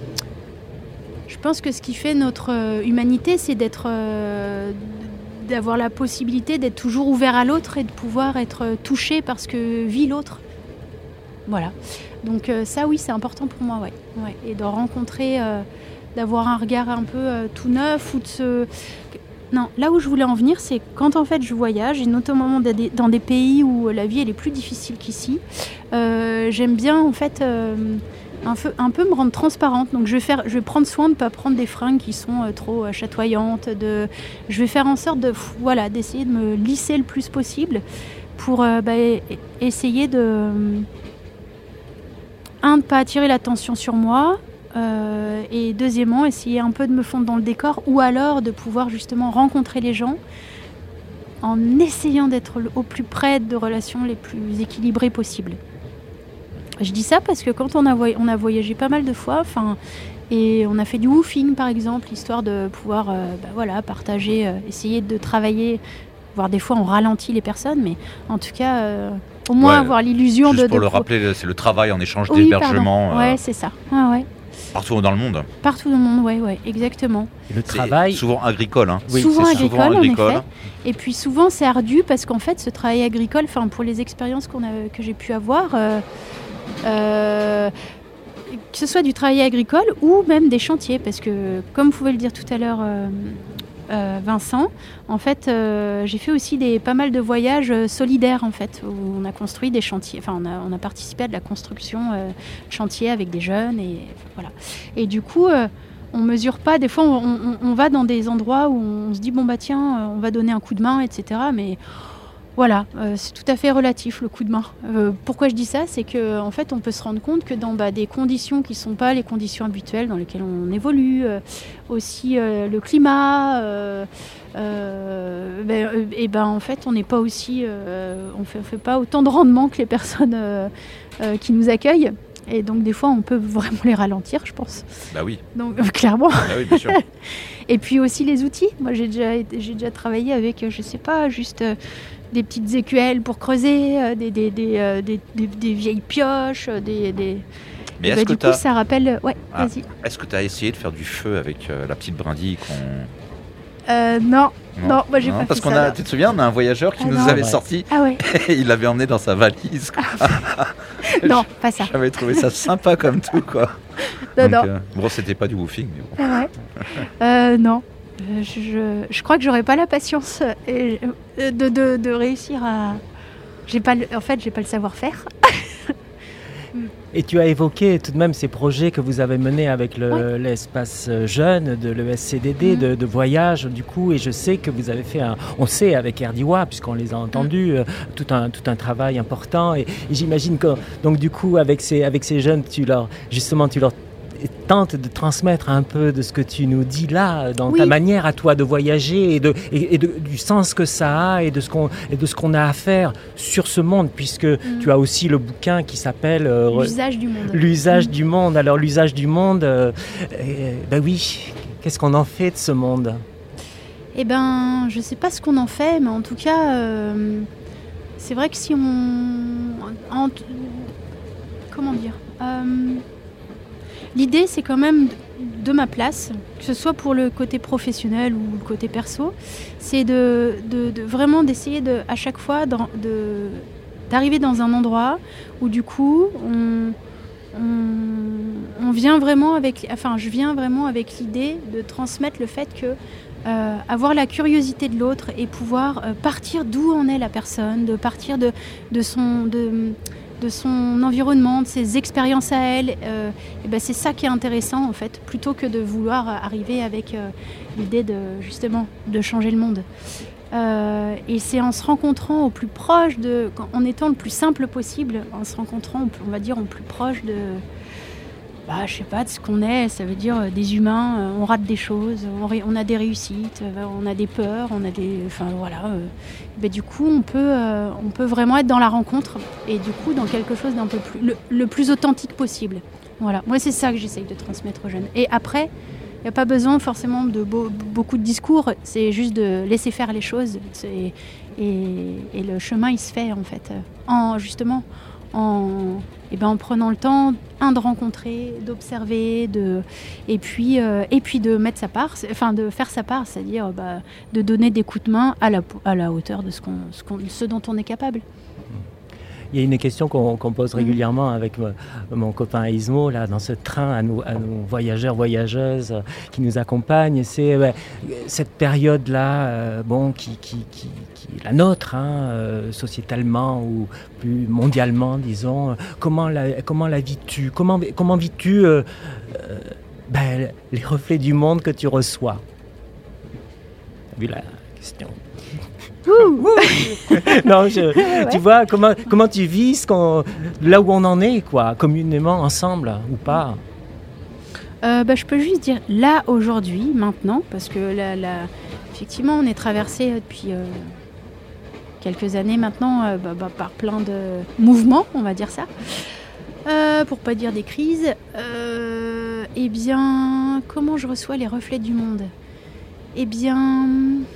je pense que ce qui fait notre euh, humanité, c'est d'être, euh, d'avoir la possibilité d'être toujours ouvert à l'autre et de pouvoir être touché par ce que vit l'autre. Voilà. Donc euh, ça, oui, c'est important pour moi, ouais. Ouais. Et de rencontrer, euh, d'avoir un regard un peu euh, tout neuf ou de se... Non, là où je voulais en venir, c'est quand en fait je voyage, et notamment dans des, dans des pays où la vie elle est plus difficile qu'ici, euh, j'aime bien en fait euh, un, peu, un peu me rendre transparente. Donc je vais, faire, je vais prendre soin de ne pas prendre des fringues qui sont euh, trop euh, chatoyantes. De, je vais faire en sorte de, voilà, d'essayer de me lisser le plus possible pour euh, bah, essayer de... Un, de ne pas attirer l'attention sur moi. Euh, et deuxièmement, essayer un peu de me fondre dans le décor ou alors de pouvoir justement rencontrer les gens en essayant d'être au plus près de relations les plus équilibrées possibles. Je dis ça parce que quand on a, voy- on a voyagé pas mal de fois, enfin, et on a fait du woofing par exemple, histoire de pouvoir euh, bah, voilà, partager, euh, essayer de travailler, voire des fois on ralentit les personnes, mais en tout cas... euh, au moins Ouais, avoir l'illusion Juste de... pour de le pro- rappeler, c'est le travail en échange Oui, d'hébergement pardon. euh, Ouais, c'est ça. Ah, ouais. partout dans le monde. Partout dans le monde, ouais, ouais, exactement. Et le C'est travail, souvent agricole. Hein. Oui, souvent c'est ça. agricole, Souvent agricole. en effet. Et puis souvent c'est ardu parce qu'en fait ce travail agricole, enfin pour les expériences qu'on a, que j'ai pu avoir, euh, euh, que ce soit du travail agricole ou même des chantiers, parce que comme vous pouvez le dire tout à l'heure, euh, euh, Vincent, en fait euh, j'ai fait aussi des, pas mal de voyages euh, solidaires en fait, où on a construit des chantiers, enfin on a, on a participé à de la construction euh, de chantiers avec des jeunes et voilà. Et du coup euh, on mesure pas, des fois on, on- on va dans des endroits où on se dit bon bah tiens euh, on va donner un coup de main, et cetera. Mais voilà, euh, c'est tout à fait relatif le coup de main. Euh, pourquoi je dis ça, c'est que en fait on peut se rendre compte que dans bah, des conditions qui sont pas les conditions habituelles dans lesquelles on évolue, euh, aussi euh, le climat, euh, euh, ben, euh, et ben en fait on n'est pas aussi, euh, on fait, on fait pas autant de rendement que les personnes euh, euh, qui nous accueillent. Et donc des fois on peut vraiment les ralentir, je pense. Bah oui, Donc euh, clairement. bah oui, bien sûr. Et puis aussi les outils. Moi j'ai déjà, été- j'ai déjà travaillé avec, euh, je sais pas, juste euh, des petites écuelles pour creuser, euh, des, des, des, euh, des, des- des vieilles pioches, euh, des... des... Mais Et est-ce bah, que du tu as coup ça rappelle... Ouais, Ah. vas-y. est-ce que tu as essayé de faire du feu avec euh, la petite brindille qu'on Euh, non. Non, moi j'ai pas parce fait qu'on ça. a, tu te souviens, on a un voyageur qui Ah nous non. avait Ouais. sorti Ah ouais. et il l'avait emmené dans sa valise. quoi. Non, pas ça. J'avais trouvé ça sympa comme tout, quoi. Non, Donc, non. euh, bon, c'était pas du woofing, mais bon. Ah ouais. Euh, non. Euh, Je, je, je crois que j'aurais pas la patience euh, et, euh, de, de, de réussir à. J'ai pas le- en fait, j'ai pas le savoir-faire. Et tu as évoqué tout de même ces projets que vous avez menés avec le- Ouais. l'espace jeune de l'E S C D D, Mhm. de, de voyage, du coup, et je sais que vous avez fait un, on sait avec Erdiwa, puisqu'on les a entendus, euh, tout, un, tout un travail important, et, et j'imagine que, donc du coup, avec ces, avec ces jeunes, tu leur, justement, tu leur tentes de transmettre un peu de ce que tu nous dis là, dans ta Oui. manière à toi de voyager, et, de, et, et de- du sens que ça a, et de ce qu'on, et de ce qu'on a à faire sur ce monde, puisque tu as aussi le bouquin qui s'appelle... euh, L'usage du monde. L'usage du monde. Alors l'usage du monde, euh, euh, ben oui, qu'est-ce qu'on en fait de ce monde? Eh ben, je sais pas ce qu'on en fait, mais en tout cas, euh, c'est vrai que si on, en- comment dire, euh, l'idée c'est quand même de ma place, que ce soit pour le côté professionnel ou le côté perso, c'est de, de- de vraiment d'essayer de, à chaque fois d'en- de- d'arriver dans un endroit où du coup on, on, on vient vraiment avec, enfin je viens vraiment avec l'idée de transmettre le fait que euh, avoir la curiosité de l'autre et pouvoir euh, partir d'où en est la personne, de partir de, de son de, de son environnement, de ses expériences à elle, euh, et ben c'est ça qui est intéressant en fait, plutôt que de vouloir arriver avec euh, l'idée de justement de changer le monde. Euh, et c'est en se rencontrant au plus proche de, en étant le plus simple possible, en se rencontrant, on va dire, au plus proche de, bah, je sais pas, de ce qu'on est. Ça veut dire euh, des humains, euh, on rate des choses, on, ré- on a des réussites, euh, on a des peurs, on a des, enfin voilà. Euh, ben, du coup, on peut, euh, on peut vraiment être dans la rencontre et du coup dans quelque chose d'un peu plus, le, le plus authentique possible. Voilà. Moi, c'est ça que j'essaye de transmettre aux jeunes. Et après. Il n'y a pas besoin forcément de beau, beaucoup de discours, c'est juste de laisser faire les choses. C'est- Et, et le chemin, il se fait en fait, en, justement en, eh ben, en prenant le temps, un, de rencontrer, d'observer, de, et, puis, euh, et puis de mettre sa part, c'est- enfin de faire sa part, c'est-à-dire bah, de donner des coups de main à la, à la hauteur de ce, qu'on, ce, qu'on, ce dont on est capable. Il y a une question qu'on qu'on pose régulièrement avec euh, mon copain Ismo, là, dans ce train à nos, à nos voyageurs, voyageuses euh, qui nous accompagnent. C'est ouais, cette période-là, euh, bon, qui, qui, qui, qui est la nôtre, hein, euh, sociétalement ou plus mondialement, disons. Euh, Comment la, comment la vis-tu? Comment, comment vis-tu euh, euh, ben, les reflets du monde que tu reçois? T'as vu la question? Non, je, ouais. tu vois, comment, comment tu vis ce qu'on- là où on en est, quoi, communément, ensemble, ou pas? Euh, bah, je peux juste dire là, aujourd'hui, maintenant, parce que là, là, effectivement, on est traversé euh, depuis euh, quelques années maintenant euh, bah, bah, par plein de mouvements, on va dire ça, euh, pour pas dire des crises. Euh, eh bien, comment je reçois les reflets du monde? Eh bien,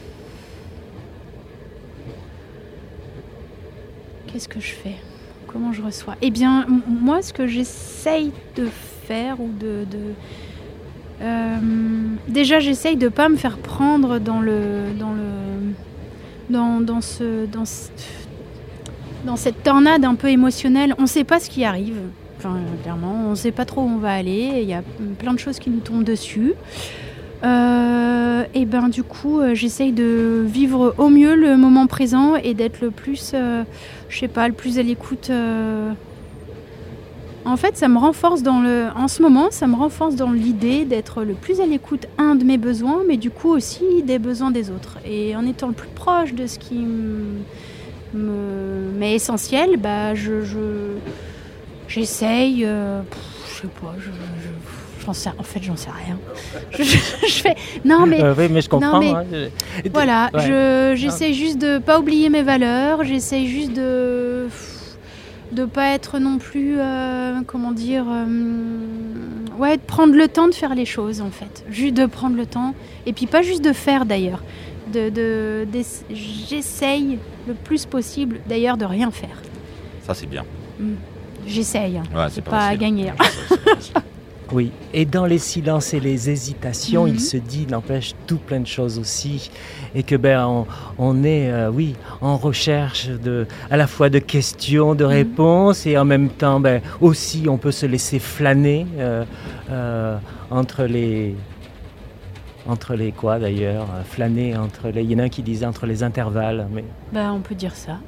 qu'est-ce que je fais? Comment je reçois? Eh bien, m- moi, ce que j'essaye de faire ou de... de- euh, déjà, j'essaye de ne pas me faire prendre dans le... Dans, le, dans, dans, ce, dans, ce- dans cette tornade un peu émotionnelle. On ne sait pas ce qui arrive. Enfin, clairement, on ne sait pas trop où on va aller. Il y a plein de choses qui nous tombent dessus. Euh, et ben du coup, euh, j'essaye de vivre au mieux le moment présent et d'être le plus, euh, je sais pas, le plus à l'écoute. euh. En fait, ça me renforce dans le, en ce moment, ça me renforce dans l'idée d'être le plus à l'écoute, un, de mes besoins, mais du coup aussi des besoins des autres. Et en étant le plus proche de ce qui me, me- m'est essentiel, bah je, je- j'essaye. euh, pff, je sais pas, je, je- j'en sais, en fait, j'en sais rien. Je, je- je fais, non mais. Euh, oui, mais je comprends. mais- hein, je- Voilà, Ouais. je, j'essaie juste de pas oublier mes valeurs, j'essaie juste de de pas être non plus, euh, comment dire, euh, ouais, de prendre le temps de faire les choses en fait, juste de prendre le temps, et puis pas juste de faire d'ailleurs, de, de, d'ess- j'essaye le plus possible d'ailleurs de rien faire. Ça, c'est bien. J'essaye, hein. Ouais, c'est c'est pas, pas à facile. gagner. hein. Oui, et dans les silences et les hésitations, Mhm. il se dit, n'empêche, tout plein de choses aussi, et que ben on, on est, euh, oui, en recherche de, à la fois de questions, de réponses, et en même temps, ben aussi, on peut se laisser flâner euh, euh, entre les, entre les quoi d'ailleurs, euh, flâner entre les, il y en a un qui disait entre les intervalles, mais Bah, on peut dire ça.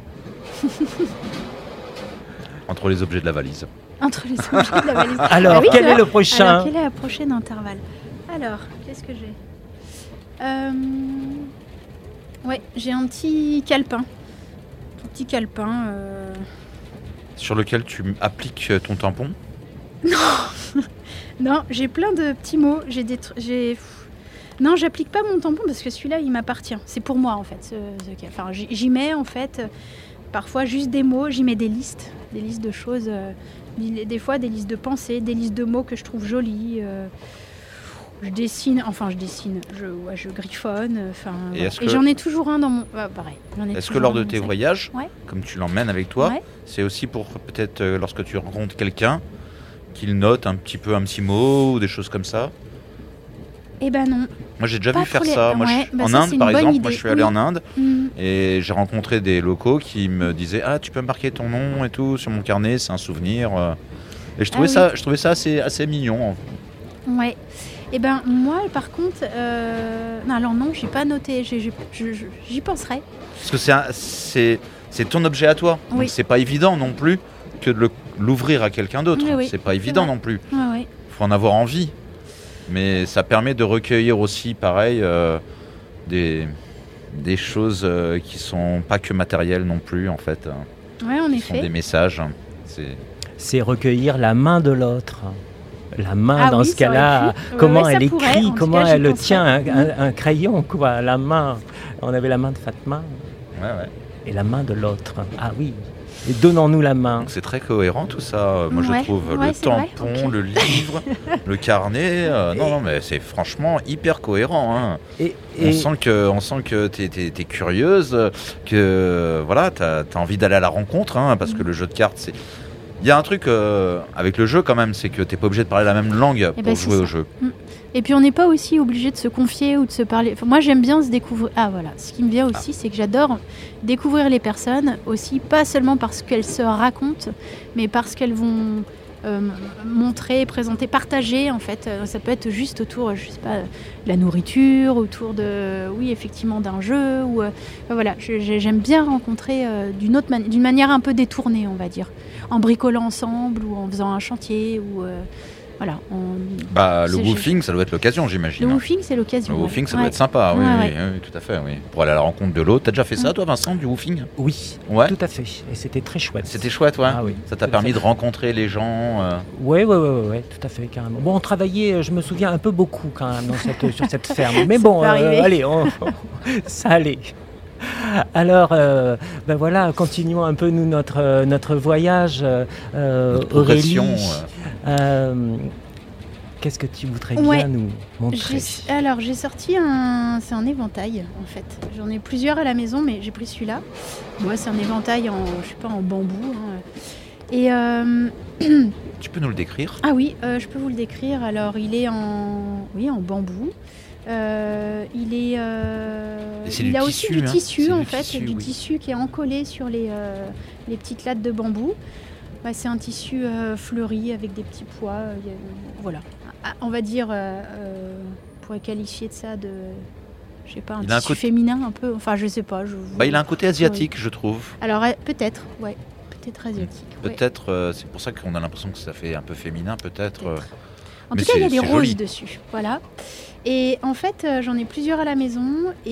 Entre les objets de la valise. Entre les objets de la valise. alors Ah oui, quel tu est vois. le prochain? Alors, quel est le prochain intervalle? Alors, qu'est-ce que j'ai? Euh... Ouais, j'ai un petit calepin. Un petit calepin. euh, Sur lequel tu appliques ton tampon. Non, j'ai plein de petits mots. J'ai des tr- j'ai... Non, j'applique pas mon tampon parce que celui-là, il m'appartient. C'est pour moi, en fait. ce- ce- Enfin, j'y j'y mets, en fait, euh, parfois juste des mots. J'y mets des listes. Des listes de choses. euh, des des fois, des listes de pensées, des listes de mots que je trouve jolies. euh, Je dessine, enfin je dessine, je, ouais, je griffonne, euh, enfin. Et voilà. est-ce Et que- j'en ai toujours un dans mon. Ah, pareil. j'en ai Est-ce que toujours lors un de dans mon tes sac. voyages, Ouais. comme tu l'emmènes avec toi, Ouais. c'est aussi pour peut-être euh, lorsque tu rencontres quelqu'un, qu'il note un petit peu un petit mot ou des choses comme ça? Eh ben non. Moi j'ai déjà Pas vu faire pour les- ça. Moi, je ouais, suis- bah en ça, Inde c'est une par bonne exemple, idée. moi je suis allé Oui. en Inde Hmm. et j'ai rencontré des locaux qui me disaient ah tu peux marquer ton nom et tout sur mon carnet, c'est un souvenir. euh. Et je trouvais Ah oui. ça, je trouvais ça assez assez mignon. Ouais. Eh ben moi, par contre, euh... non, alors non, j'ai pas noté. j'ai- j'ai- je- je- J'y penserai. Parce que c'est un- c'est c'est ton objet à toi. Oui. Donc c'est pas évident non plus que de le- l'ouvrir à quelqu'un d'autre. Oui, oui, c'est pas évident vrai. non plus. Ouais, ouais. Faut en avoir envie. Mais ça permet de recueillir aussi, pareil, euh, des, des choses euh, qui sont pas que matérielles non plus, en fait. hein. Ouais, en Qui sont effet. des messages. C'est... C'est recueillir la main de l'autre. La main Ah dans oui, ce ça cas-là, aurait pu. Ouais, comment ouais, ça elle pourrait. écrit, En tout comment cas, j'y elle penserais. tient un, un- un crayon, quoi, la main. On avait la main de Fatma Ouais, ouais. et la main de l'autre. Ah oui, et donnons-nous la main. Donc c'est très cohérent tout ça, moi Ouais, je trouve. ouais, le c'est vrai, tampon, ok. le livre, le carnet. euh, non, non, mais c'est franchement hyper cohérent. hein. Et, On et- sent que, on sent que t'es, t'es- t'es curieuse, que voilà, t'as, t'as envie d'aller à la rencontre, hein, parce que le jeu de cartes, c'est. Il y a un truc euh, avec le jeu quand même, c'est que t'es pas obligé de parler la même langue pour ben, c'est jouer au ça. jeu. Et puis on n'est pas aussi obligé de se confier ou de se parler. Enfin, moi j'aime bien se découvrir. Ah voilà, ce qui me vient aussi, c'est que j'adore découvrir les personnes aussi, pas seulement parce qu'elles se racontent, mais parce qu'elles vont euh, montrer, présenter, partager en fait. Euh, Ça peut être juste autour, je sais pas, de la nourriture, autour de, oui effectivement d'un jeu. Ou euh, enfin, voilà, je- je- j'aime bien rencontrer euh, d'une autre mani- d'une manière un peu détournée, on va dire, en bricolant ensemble ou en faisant un chantier ou euh, voilà. En... Bah, le C'est- woofing, ça doit être l'occasion, j'imagine. Le hein. woofing, c'est l'occasion. Le ouais. woofing, ça Ouais. doit être sympa, oui, Ouais, oui, ouais. oui, tout à fait, oui. Pour aller à la rencontre de l'autre. T'as déjà fait ça, Mm. toi, Vincent, du woofing? oui, Ouais. tout à fait. Et c'était très chouette. C'était chouette, ouais. Ah oui. Ça t'a Tout à permis fait. de rencontrer les gens. euh, Oui, oui, oui, oui, tout à fait, carrément. Bon, on travaillait, je me souviens, un peu beaucoup quand même dans cette, sur cette ferme. Mais Ça bon, peut euh, arriver. allez, on- ça allait. Alors, euh, ben voilà, continuons un peu nous notre, euh, notre voyage. euh, notre progression. Aurélie, euh. euh, qu'est-ce que tu voudrais bien Ouais. nous montrer? J'ai- Alors j'ai sorti un, c'est un éventail en fait. J'en ai plusieurs à la maison, mais j'ai pris celui-là. Moi, c'est un éventail en, je sais pas, en bambou. hein. Et euh, Tu peux nous le décrire? ah oui, euh, je peux vous le décrire. Alors il est en, oui, en bambou. Euh, il est, euh, Et c'est il du a tissu, aussi du hein. tissu C'est en du fait, tissu, du oui. tissu qui est encollé sur les, euh, les petites lattes de bambou. Bah, c'est un tissu euh, fleuri avec des petits pois. euh, il y a- voilà. Ah, on va dire, euh, euh, on pourrait qualifier de ça de, je sais pas, un Il a un tissu côté- féminin un peu. Enfin, je sais pas. Je... Bah, il a un côté asiatique, je trouve. Alors euh, peut-être, ouais, peut-être asiatique. ouais. Peut-être, euh, c'est pour ça qu'on a l'impression que ça fait un peu féminin, peut-être. euh. Peut-être. En Mais tout cas, il y a c'est- des c'est roses joli. dessus. Voilà. Et en fait, euh, j'en ai plusieurs à la maison.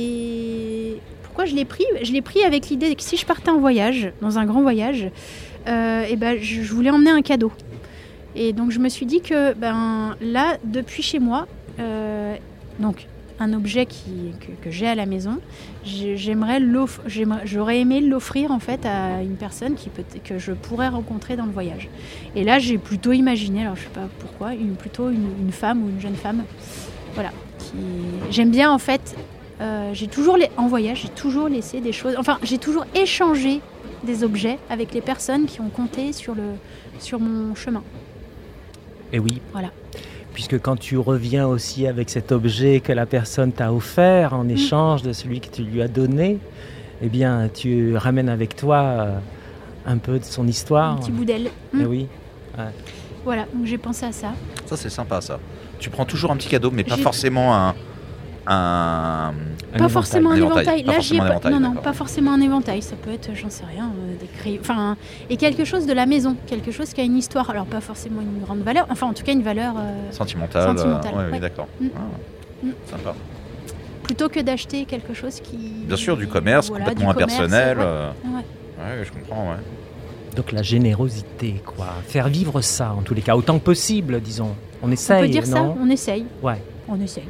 Et pourquoi je l'ai pris? Je l'ai pris avec l'idée que si je partais en voyage, dans un grand voyage, euh, et ben, je, je voulais emmener un cadeau. Et donc, je me suis dit que ben, là, depuis chez moi, euh, donc un objet qui, que, que j'ai à la maison, j'ai- j'aimerais l'off- j'aimerais- j'aurais aimé l'offrir en fait à une personne qui peut, que je pourrais rencontrer dans le voyage. Et là, j'ai plutôt imaginé, alors je sais pas pourquoi, une, plutôt une, une femme ou une jeune femme. Voilà. Qui... J'aime bien en fait, euh, j'ai toujours les... en voyage, j'ai toujours laissé des choses, enfin, j'ai toujours échangé des objets avec les personnes qui ont compté sur, le... sur mon chemin. Et oui. Voilà. puisque quand tu reviens aussi avec cet objet que la personne t'a offert en échange de celui que tu lui as donné, eh bien, tu ramènes avec toi euh, un peu de son histoire. Un petit bout d'elle. Eh Mm. oui. Ouais. Voilà, donc j'ai pensé à ça. Ça, c'est sympa, ça. Tu prends toujours un petit cadeau, mais pas J'ai- forcément un... un... Un Pas forcément un Un éventail. éventail. Pas Là, j'y ai forcément un pas. éventail, Non, non, d'accord. pas forcément un éventail. Ça peut être, j'en sais rien, euh, des crayons. Enfin, et quelque chose de la maison, quelque chose qui a une histoire. Alors, pas forcément une grande valeur. Enfin, en tout cas, une valeur. euh, Sentimental. Sentimental, euh, ouais, oui, ouais. d'accord. Mm. Ah, Mm. Sympa. Plutôt que d'acheter quelque chose qui. Bien sûr, du commerce, Voilà, complètement du commerce, impersonnel. ouais. euh, Ouais. Ouais, je comprends, ouais. Donc la générosité, quoi. Faire vivre ça, en tous les cas, autant que possible, disons. On essaye, On peut dire ça, non on essaye. Ouais. On essaye.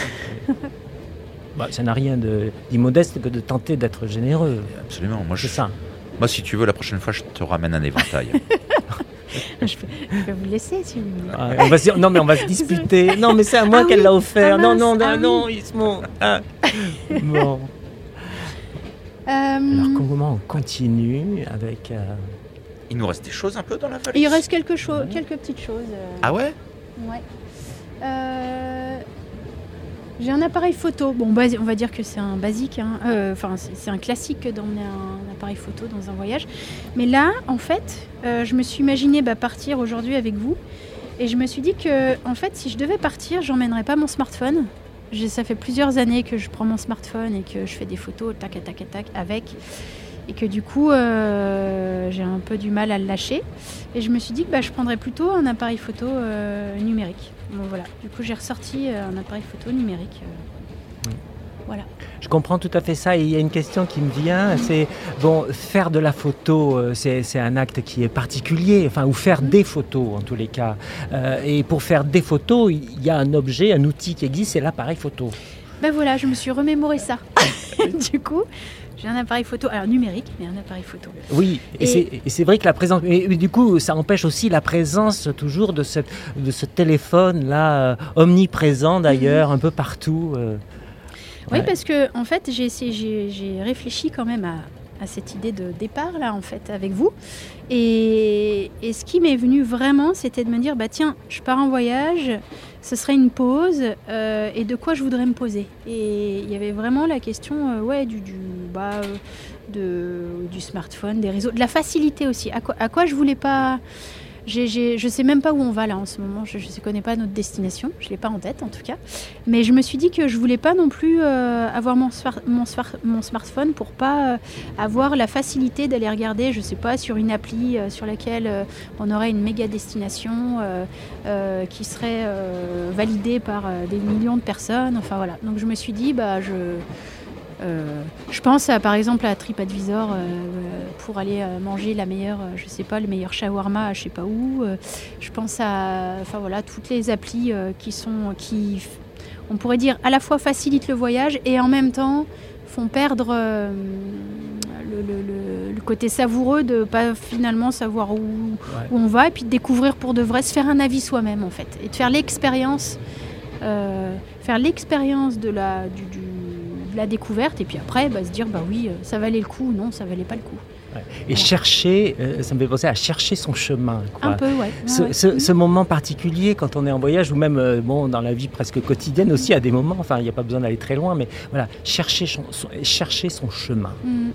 Bah, ça n'a rien de- d'immodeste que de tenter d'être généreux. Absolument. Moi, je... C'est ça. Moi, si tu veux, la prochaine fois, je te ramène un éventail. je, peux, je peux vous laisser si vous voulez. Ah, on va se dire- non, mais on va se disputer. Non, mais c'est à moi Ah qu'elle oui. l'a offert. Ah non, mince. non, non, Ah non, Ismon. Ah. Bon. Euh, Alors, comment on continue avec... euh, Il nous reste des choses un peu dans la valise. il reste quelque chose, quelques petites choses. euh, Ah ouais? Ouais. Euh, J'ai un appareil photo. Bon, basi- on va dire que c'est un basique. hein. Euh, Enfin, c'est c'est un classique d'emmener un, appareil photo dans un voyage. Mais là, en fait, euh, je me suis imaginé bah, partir aujourd'hui avec vous. Et je me suis dit que, en fait, si je devais partir, j'emmènerais pas mon smartphone. J'ai- Ça fait plusieurs années que je prends mon smartphone et que je fais des photos, tac, tac, tac, tac, avec. Et que du coup, euh, j'ai un peu du mal à le lâcher. Et je me suis dit que bah, je prendrais plutôt un appareil photo euh, numérique. Bon, voilà. Du coup, j'ai ressorti euh, un appareil photo numérique. euh. Voilà. Je comprends tout à fait ça. Et il y a une question qui me vient, c'est bon, faire de la photo, euh, c'est c'est un acte qui est particulier, enfin, ou faire Mhm. des photos en tous les cas. Euh, et pour faire des photos, il y a un objet, un outil qui existe, c'est l'appareil photo. Ben voilà, je me suis remémoré ça. Du coup, j'ai un appareil photo, alors numérique, mais un appareil photo. Oui, et, Et- c'est- et c'est vrai que la présence, mais, mais du coup, ça empêche aussi la présence toujours de, cette, de ce téléphone-là, euh, omniprésent d'ailleurs, un peu partout. euh. Oui, Ouais. parce que en fait, j'ai essayé, j'ai, j'ai réfléchi quand même à, à cette idée de départ là, en fait, avec vous. Et, et ce qui m'est venu vraiment, c'était de me dire, bah tiens, je pars en voyage, ce serait une pause, euh, et de quoi je voudrais me poser. Et il y avait vraiment la question, euh, ouais, du, du, bah, euh, de, du smartphone, des réseaux, de la facilité aussi. À quoi, à quoi je voulais pas. J'ai, j'ai, je sais même pas où on va là en ce moment, je ne connais pas notre destination, je ne l'ai pas en tête en tout cas. Mais je me suis dit que je voulais pas non plus euh, avoir mon, swar- mon, swar- mon smartphone pour pas euh, avoir la facilité d'aller regarder, je sais pas, sur une appli euh, sur laquelle euh, on aurait une méga destination euh, euh, qui serait euh, validée par euh, des millions de personnes. Enfin voilà. Donc je me suis dit, bah je. Euh, je pense à, par exemple à TripAdvisor euh, pour aller euh, manger la meilleure, euh, je sais pas, le meilleur shawarma à je sais pas où. Euh, je pense à, enfin voilà, toutes les applis euh, qui sont, qui, f- on pourrait dire, à la fois facilitent le voyage et en même temps font perdre euh, le, le- le- le côté savoureux de pas finalement savoir où, Ouais. où on va et puis de découvrir pour de vrai, se faire un avis soi-même en fait et de faire l'expérience, euh, faire l'expérience de la, du, du- de la découverte et puis après bah, se dire bah oui, euh, ça valait le coup ou non, ça valait pas le coup. Ouais. Et chercher, euh, ça me fait penser à chercher son chemin. quoi. Un peu, ouais. ouais, Ce, ouais. ce- ce moment particulier quand on est en voyage ou même euh, bon, dans la vie presque quotidienne aussi à des moments, enfin il n'y a pas besoin d'aller très loin, mais voilà, chercher son, son- chercher son chemin. Mm.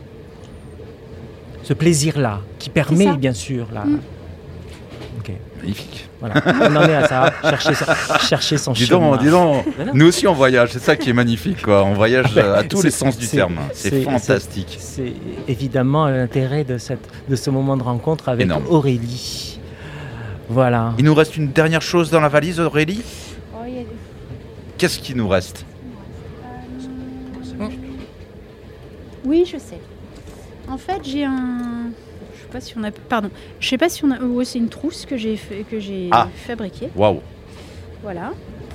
Ce plaisir-là, qui permet ça. bien sûr là. Mm. Ok, Magnifique. voilà, on en est à ça, chercher son, chercher son Dis chemin. donc, dis donc. Mais non. Nous aussi on voyage, c'est ça qui est magnifique, quoi. On voyage Ah ben, à tous c'est- les sens du c'est- terme. C'est c'est- fantastique. C'est évidemment l'intérêt de, cette, de ce moment de rencontre avec Énorme. Aurélie. Voilà. Il nous reste une dernière chose dans la valise, Aurélie. Oh, il y a des- Qu'est-ce qui nous reste? Euh, Oui, je sais. En fait, j'ai un. Je sais pas si on a. Pardon. Je sais pas si on a. Ouais, c'est une trousse que j'ai fait... que j'ai Ah. fabriquée. Waouh. Voilà.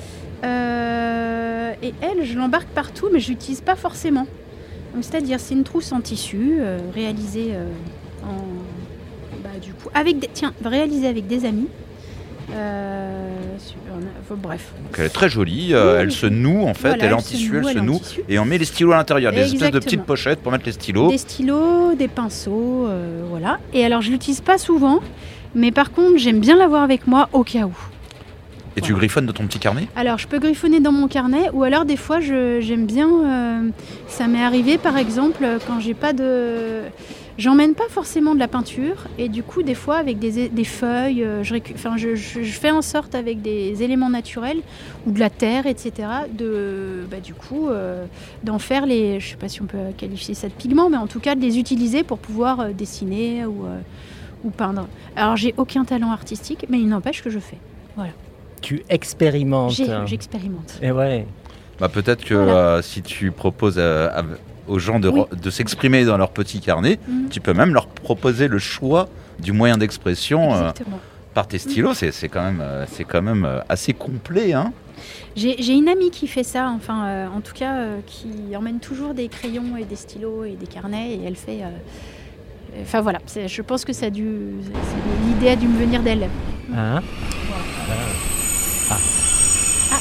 Euh, Et elle, je l'embarque partout, mais je l'utilise pas forcément. Donc, c'est-à-dire, c'est une trousse en tissu euh, réalisée euh, en. Bah, du coup, avec des. Tiens, réalisée avec des amis. Euh, sur- on a- enfin, bref. Donc elle est très jolie, euh, Oui, elle oui. se noue en fait, Voilà, elle est en elle se tissu, noue, elle se elle est en noue, tissu. et on met les stylos à l'intérieur, des espèces de Exactement. petites pochettes pour mettre les stylos. Des stylos, des pinceaux, euh, voilà. Et alors, je l'utilise pas souvent, mais par contre, j'aime bien l'avoir avec moi au cas où. Et tu griffonnes dans ton petit carnet ? Alors, je peux griffonner dans mon carnet, ou alors des fois, je, j'aime bien... Euh, ça m'est arrivé, par exemple, quand j'ai pas de... J'emmène pas forcément de la peinture, et du coup, des fois, avec des, des feuilles, euh, je, récu... enfin, je, je, je fais en sorte, avec des éléments naturels, ou de la terre, et cetera, de, bah, du coup, euh, d'en faire les... Je sais pas si on peut qualifier ça de pigments, mais en tout cas, de les utiliser pour pouvoir euh, dessiner ou, euh, ou peindre. Alors, j'ai aucun talent artistique, mais il n'empêche que je fais. Voilà. Tu expérimentes. J'ai, j'expérimente. Et ouais. Bah, peut-être que Voilà. euh, si tu proposes à, à, aux gens de, Oui. de s'exprimer dans leur petit carnet, Mhm. tu peux même leur proposer le choix du moyen d'expression euh, Exactement. par tes stylos. C'est, c'est quand même, euh, c'est quand même euh, assez complet. Hein. J'ai, j'ai une amie qui fait ça, enfin, euh, en tout cas, euh, qui emmène toujours des crayons et des stylos et des carnets, et elle fait... euh, Enfin voilà, c'est, je pense que ça a dû, c'est, l'idée a dû me venir d'elle. Hein Voilà. Ah. Ah.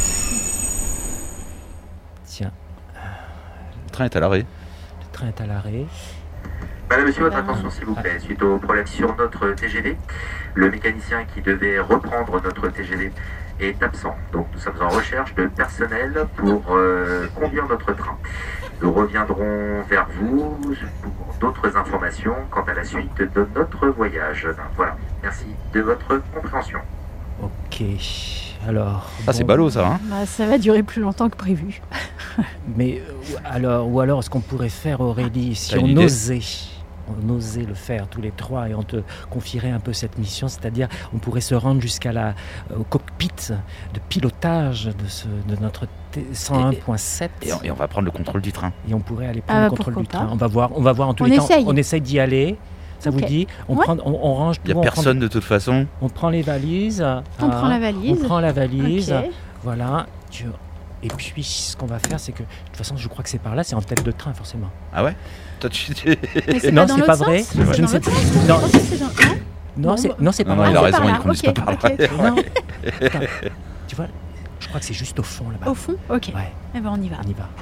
Tiens, Le train est à l'arrêt. le train est à l'arrêt. Madame, monsieur, votre Ah. attention s'il vous plaît. Suite au problème sur notre T G V, le mécanicien qui devait reprendre notre T G V est absent. Donc nous sommes en recherche de personnel pour euh, conduire notre train. Nous reviendrons vers vous pour d'autres informations quant à la suite de notre voyage. Voilà, merci de votre compréhension. Ok, alors... Ah, c'est bon, ballot ça. Hein. Bah, ça va durer plus longtemps que prévu. Mais euh, alors, ou alors, ce qu'on pourrait faire, Aurélie, si T'as une on idée osait, on osait le faire tous les trois et on te confierait un peu cette mission, c'est-à-dire on pourrait se rendre jusqu'à la euh, au cockpit de pilotage de, ce, de notre T cent un point sept Et on, et on va prendre le contrôle du train. et on pourrait aller prendre Ah, le contrôle pourquoi du pas. train. On va voir, on va voir en tous On les essaye. cas. On essaye d'y aller. Ça Ok. vous dit on, Ouais. prend, on, on range Il n'y tout, a on personne de toute façon. Prend, on prend les valises. On ah, prend la valise. On prend la valise. Ok. Voilà. Tu- Et puis, ce qu'on va faire, c'est que, de toute façon, je crois que c'est par là, c'est en tête de train, forcément. Ah ouais Toi, tu... Mais c'est Non, pas dans c'est l'autre pas sens vrai. C'est Je dans ne sais l'autre pas. sens, moi, je Non. pensais que c'est dans- non Non, Bon, c'est, bah- non, c'est pas Non, non, par il là. a c'est raison, par là. ils conduisent Ok, pas par là. ok. Non. Attends, tu vois, je crois que c'est juste au fond, là-bas. Au fond. Ok. Ouais, Eh ben on y va. on y va.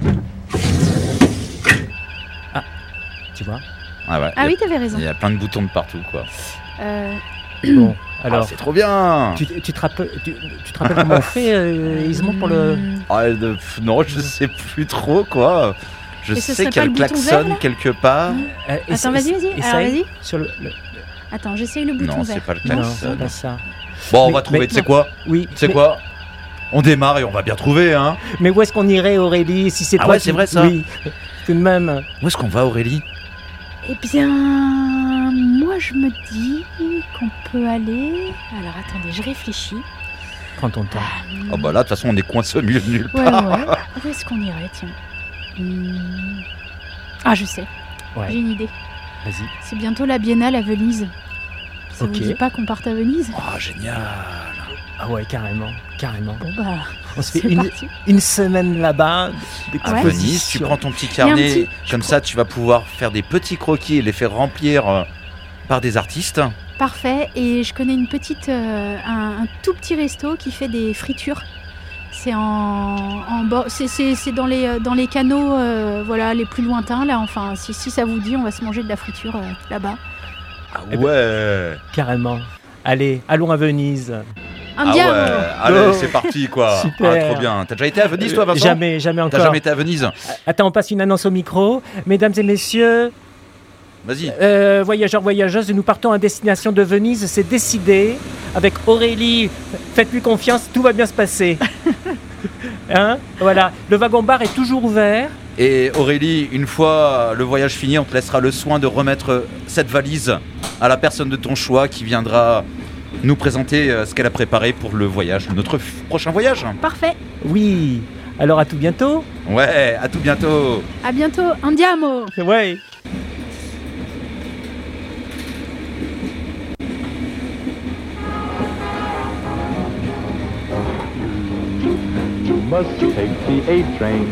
Ah, tu vois Ah ouais. Ah il y a- oui, t'avais raison. Il y a plein de boutons de partout quoi. Euh, Bon, Ah, alors, c'est trop bien. tu, tu, te rappelles, tu, tu te rappelles comment on fait, euh, Ismond, pour le... hmm, Ah, de- pff, non, je sais plus trop quoi. Je Et ce sais serait qu'il y a pas le le bouton klaxon vert, là quelque part. Euh, essa- Attends, vas-y, vas-y. Alors, essaye vas-y. sur le, le- Attends, j'essaye le bouton Non, vert. c'est pas le Non, klaxon. c'est pas ça. Bon, on Mais- va trouver. mais- Tu sais quoi Oui. Tu sais mais- quoi On démarre et on va bien trouver, hein. Mais où est-ce qu'on irait, Aurélie, si c'est Ah toi ouais, qui- c'est vrai, ça. Oui, tout de même. Où est-ce qu'on va, Aurélie? Eh bien, moi je me dis qu'on peut aller. Alors attendez, je réfléchis. Prends ton temps. Oh bah là, de toute façon, on est coincé au milieu de nulle Ouais, part. ouais. Où est-ce qu'on irait, tiens Hmm. Ah, je sais. Ouais. J'ai une idée. Vas-y. C'est bientôt la Biennale à Venise. Ça Ok. vous dit pas qu'on parte à Venise Oh, génial. Ah ouais, carrément, carrément. Bon bah, On se fait c'est une, parti. une semaine là-bas À d'exposition. Venise, tu prends ton petit carnet, petit- comme ça tu vas pouvoir faire des petits croquis et les faire remplir euh, par des artistes. Parfait. Et je connais une petite, euh, un, un tout petit resto qui fait des fritures. C'est en, en bord- c'est, c'est, c'est dans les euh, dans les canaux, euh, voilà, les plus lointains là. Enfin, si, si ça vous dit, on va se manger de la friture euh, là-bas. Ah Eh ben, ouais. Carrément. Allez, allons à Venise. Ah Andiamo. ouais. Allez, Oh. c'est parti quoi. Super. Ah, trop bien. T'as déjà été à Venise toi, Euh, Vincent? Jamais, jamais T'as encore. jamais été à Venise? Attends, on passe une annonce au micro. Mesdames et messieurs, Vas-y. euh, voyageurs, voyageuses, nous partons à destination de Venise. C'est décidé. Avec Aurélie, faites-lui confiance, tout va bien se passer. Hein? Voilà. Le wagon-bar est toujours ouvert. Et Aurélie, une fois le voyage fini, on te laissera le soin de remettre cette valise à la personne de ton choix qui viendra nous présenter euh, ce qu'elle a préparé pour le voyage, notre f- prochain voyage. Parfait. Oui. Alors à tout bientôt. Ouais, à tout bientôt. À bientôt. Andiamo. Ouais. Must take the A train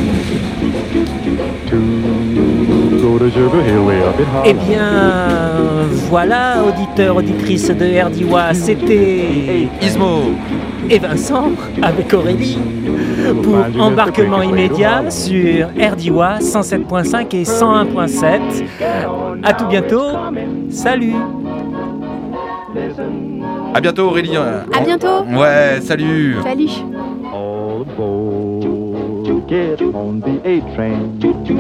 to go to Sugar Hill way up in Harlem. Eh bien, voilà, auditeurs, auditrices de R D W A, c'était Ismo. et Vincent avec Aurélie pour embarquement immédiat sur R D W A cent sept point cinq et cent un point sept. À tout bientôt. Salut. Listen À bientôt Aurélie. À bientôt. Ouais, salut. Salut. All aboard, get on the A train.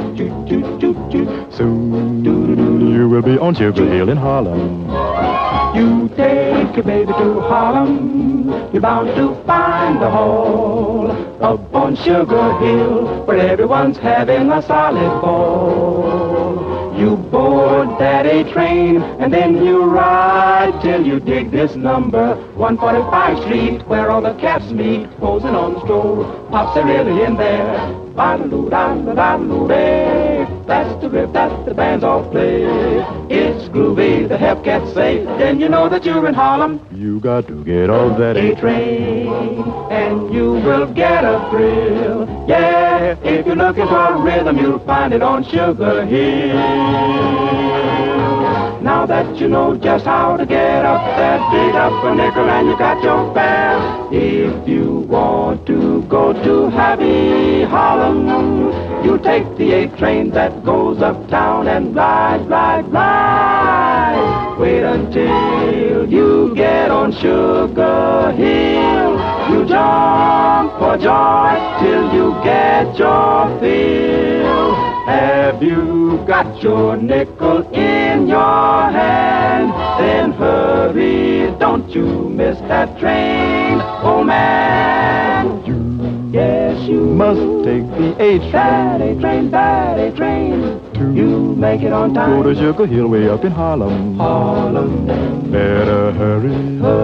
Soon you will be on Sugar Hill in Harlem. You take your baby to Harlem, you're bound to find a hall up on Sugar Hill, where everyone's having a solid ball. You board that A train, and then you ride till you dig this number, one forty-five Street, where all the cats meet, posing on the stroll. Pops are really in there. Ba-da-doo-da-da-da-doo-day. That's the riff that the bands all play. It's groovy, the hep cats say. Then you know that you're in Harlem. You got to get off that A train, and you will get a thrill. Yeah, if you're looking for a rhythm, you'll find it on Sugar Hill. Now that you know just how to get up that big upper nickel and you got your fare, if you want to go to happy Harlem, you take the A train that goes uptown and ride, ride, ride. Wait until you get on Sugar Hill. You jump for joy till you get your fill. Have you got your nickel in your hand? Then hurry, don't you miss that train, oh man. You, yes, you must take the A train. That A train, that A train. You make it on time. Go to Sugar Hill way up in Harlem. Harlem. Better hurry. hurry.